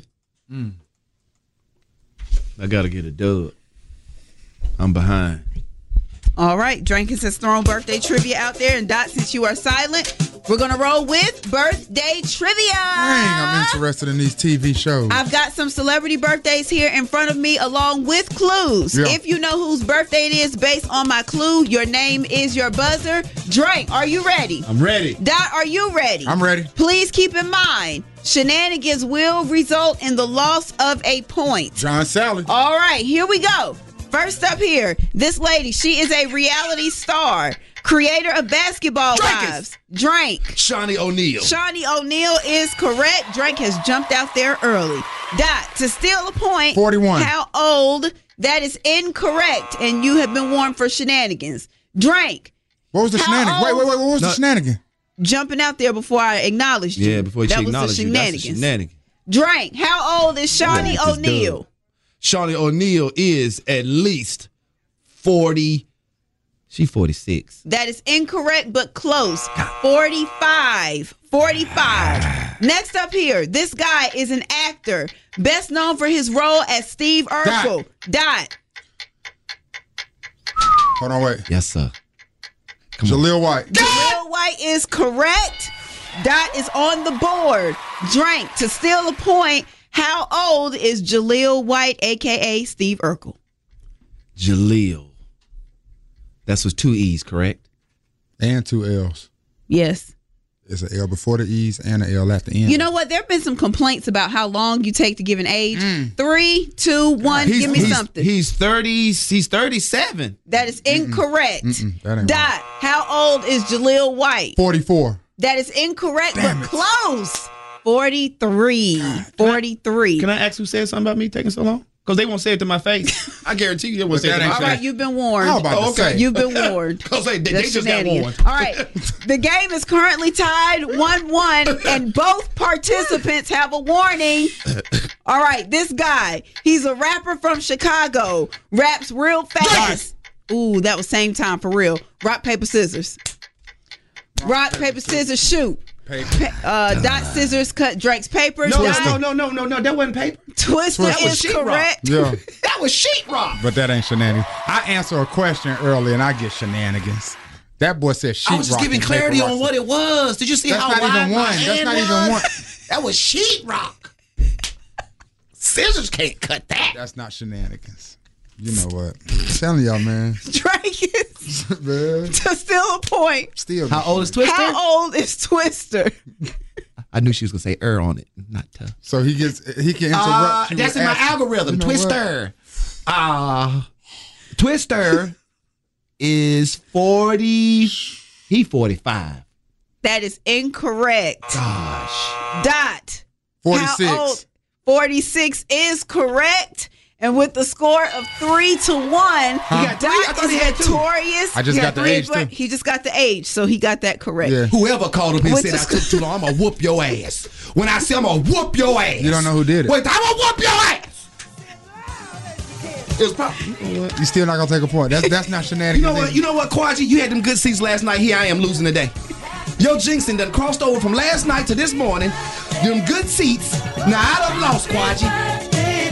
I gotta get a dub. I'm behind. All right, Drankins has thrown birthday trivia out there, and Dot, since you are silent, we're gonna roll with birthday trivia. Dang, I'm interested in these TV shows. I've got some celebrity birthdays here in front of me, along with clues. Yeah. If you know whose birthday it is based on my clue, your name is your buzzer. Drank, are you ready? I'm ready. Dot, are you ready? I'm ready. Please keep in mind, shenanigans will result in the loss of a point. John Sally. All right, here we go. First up here, this lady, she is a reality star, creator of Basketball Wives. Drank. Shawnee O'Neal. Shawnee O'Neal is correct. Drank has jumped out there early. Dot, to steal a point. 41. How old? That is incorrect, and you have been warned for shenanigans. Drank. What was the shenanigan? Wait, what was the shenanigan? Jumping out there before I acknowledged you. Yeah, before she acknowledged you. That's a shenanigan. Drank. How old is Shawnee O'Neal? Shawnee O'Neal is at least 40. She's 46. That is incorrect, but close. 45. 45. Next up here, this guy is an actor, best known for his role as Steve Urkel. Dot. Hold on, wait. Yes, sir. Jaleel White. Jaleel White is correct. Dot is on the board. Drank. To steal a point, how old is Jaleel White, a.k.a. Steve Urkel? Jaleel. That's with 2 E's, correct? And 2 L's. Yes. It's an L before the E's and an L at the end. You know what? There have been some complaints about how long you take to give an age. 3, 2, 1, give me something. He's 30. He's 37. That is incorrect. That ain't Dot. right. How old is Jaleel White? 44. That is incorrect, but close. 43. 43. Can I ask who said something about me taking so long? Because they won't say it to my face. I guarantee you they won't say it to my face. All right, you've been warned. Okay. You've been warned. Because they just got warned. All right. The game is currently tied 1-1, and both participants have a warning. All right, this guy, he's a rapper from Chicago, raps real fast. Ooh, that was same time for real. Rock, paper, scissors. Rock, paper, scissors, shoot. Dot, scissors, cut Drake's papers. No, that wasn't paper. Twister is correct. Yeah. That was sheetrock. But that ain't shenanigans. I answered a question earlier and I get shenanigans. That boy said sheetrock. I was just giving clarity on what it was. Did you see how wide my hand was? That's not even one. That was sheetrock. Scissors can't cut that. That's not shenanigans. You know what? I'm telling y'all, man. Drake is man. to steal a point. Still. How old is Twister? How old is Twister? I knew she was gonna say on it, not tough. So he can interrupt. That's in my algorithm. Twister. Twister is 40. He 45. That is incorrect. Gosh. Dot. 46. How old? 46 is correct. And with the score of 3-1, He got three? I thought he had two. victorious. I just got the age, too. He just got the age, so he got that correct. Yeah. Whoever called up and With said the I took too long, I'm gonna whoop your ass. When I say I'm gonna whoop your ass. You don't know who did it. Wait, I'm gonna whoop your ass. It was probably. You still not gonna take a point. That's not shenanigans. You know what, Kwaji? You had them good seats last night. Here I am losing today. Yo, Jinxon done crossed over from last night to this morning. Them good seats. Now I done lost, Kwaji.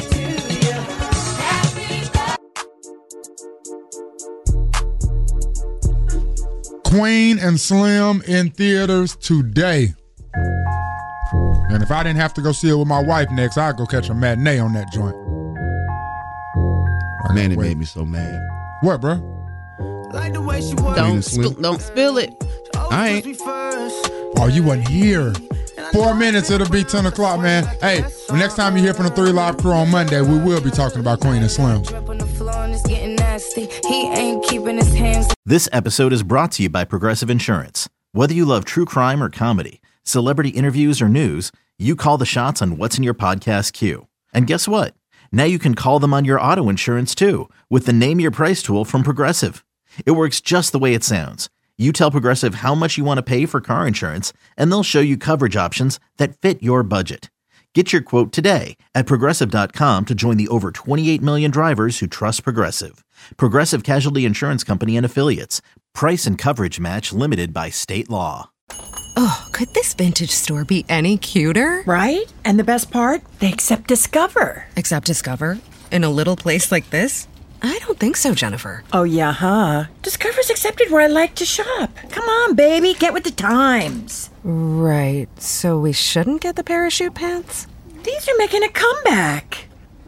Queen and Slim in theaters today. And if I didn't have to go see it with my wife next, I'd go catch a matinee on that joint. Man, it made me so mad. What, bro? Don't spill it. I ain't. Oh, you wasn't here. 4 minutes, it'll be 10 o'clock, man. Hey, the next time you hear from the 3 Live Crew on Monday, we will be talking about Queen and Slim. This episode is brought to you by Progressive Insurance. Whether you love true crime or comedy, celebrity interviews or news, you call the shots on what's in your podcast queue. And guess what? Now you can call them on your auto insurance too with the Name Your Price tool from Progressive. It works just the way it sounds. You tell Progressive how much you want to pay for car insurance, and they'll show you coverage options that fit your budget. Get your quote today at Progressive.com to join the over 28 million drivers who trust Progressive. Progressive Casualty Insurance Company and Affiliates. Price and coverage match limited by state law. Oh, could this vintage store be any cuter? Right? And the best part? They accept Discover. Accept Discover? In a little place like this? I don't think so, Jennifer. Oh, yeah, huh? Discover's accepted where I like to shop. Come on, baby, get with the times. Right, so we shouldn't get the parachute pants? These are making a comeback.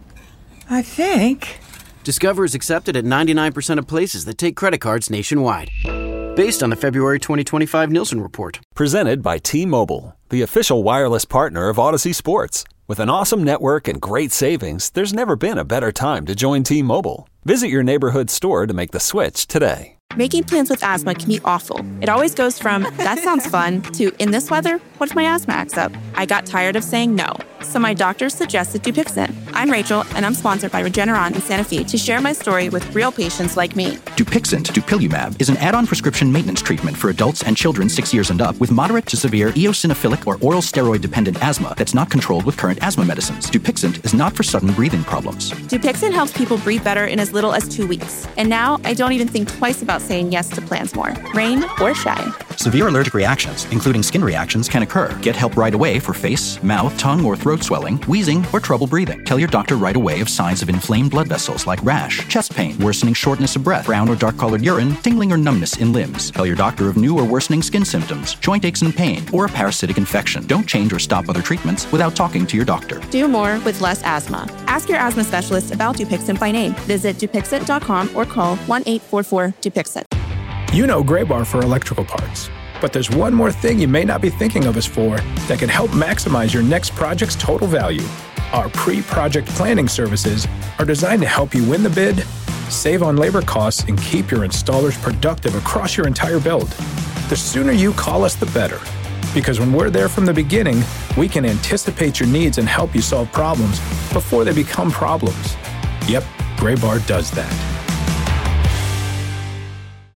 I think. Discover is accepted at 99% of places that take credit cards nationwide. Based on the February 2025 Nielsen report. Presented by T-Mobile, the official wireless partner of Odyssey Sports. With an awesome network and great savings, there's never been a better time to join T-Mobile. Visit your neighborhood store to make the switch today. Making plans with asthma can be awful. It always goes from, that sounds fun, to, in this weather, what if my asthma acts up? I got tired of saying no, so my doctor suggested Dupixent. I'm Rachel, and I'm sponsored by Regeneron in Santa Fe to share my story with real patients like me. Dupixent, dupilumab, is an add-on prescription maintenance treatment for adults and children 6 years and up with moderate to severe eosinophilic or oral steroid-dependent asthma that's not controlled with current asthma medicines. Dupixent is not for sudden breathing problems. Dupixent helps people breathe better in as little as 2 weeks. And now, I don't even think twice about saying yes to plans more, rain or shine. Severe allergic reactions, including skin reactions, can occur. Get help right away for face, mouth, tongue, or throat swelling, wheezing, or trouble breathing. Tell your doctor right away of signs of inflamed blood vessels like rash, chest pain, worsening shortness of breath, brown or dark-colored urine, tingling or numbness in limbs. Tell your doctor of new or worsening skin symptoms, joint aches and pain, or a parasitic infection. Don't change or stop other treatments without talking to your doctor. Do more with less asthma. Ask your asthma specialist about Dupixent by name. Visit Dupixent.com or call 1-844-DUPIXENT. You know Graybar for electrical parts, but there's one more thing you may not be thinking of us for that can help maximize your next project's total value. Our pre-project planning services are designed to help you win the bid, save on labor costs, and keep your installers productive across your entire build. The sooner you call us, the better. Because when we're there from the beginning, we can anticipate your needs and help you solve problems before they become problems. Yep, Graybar does that.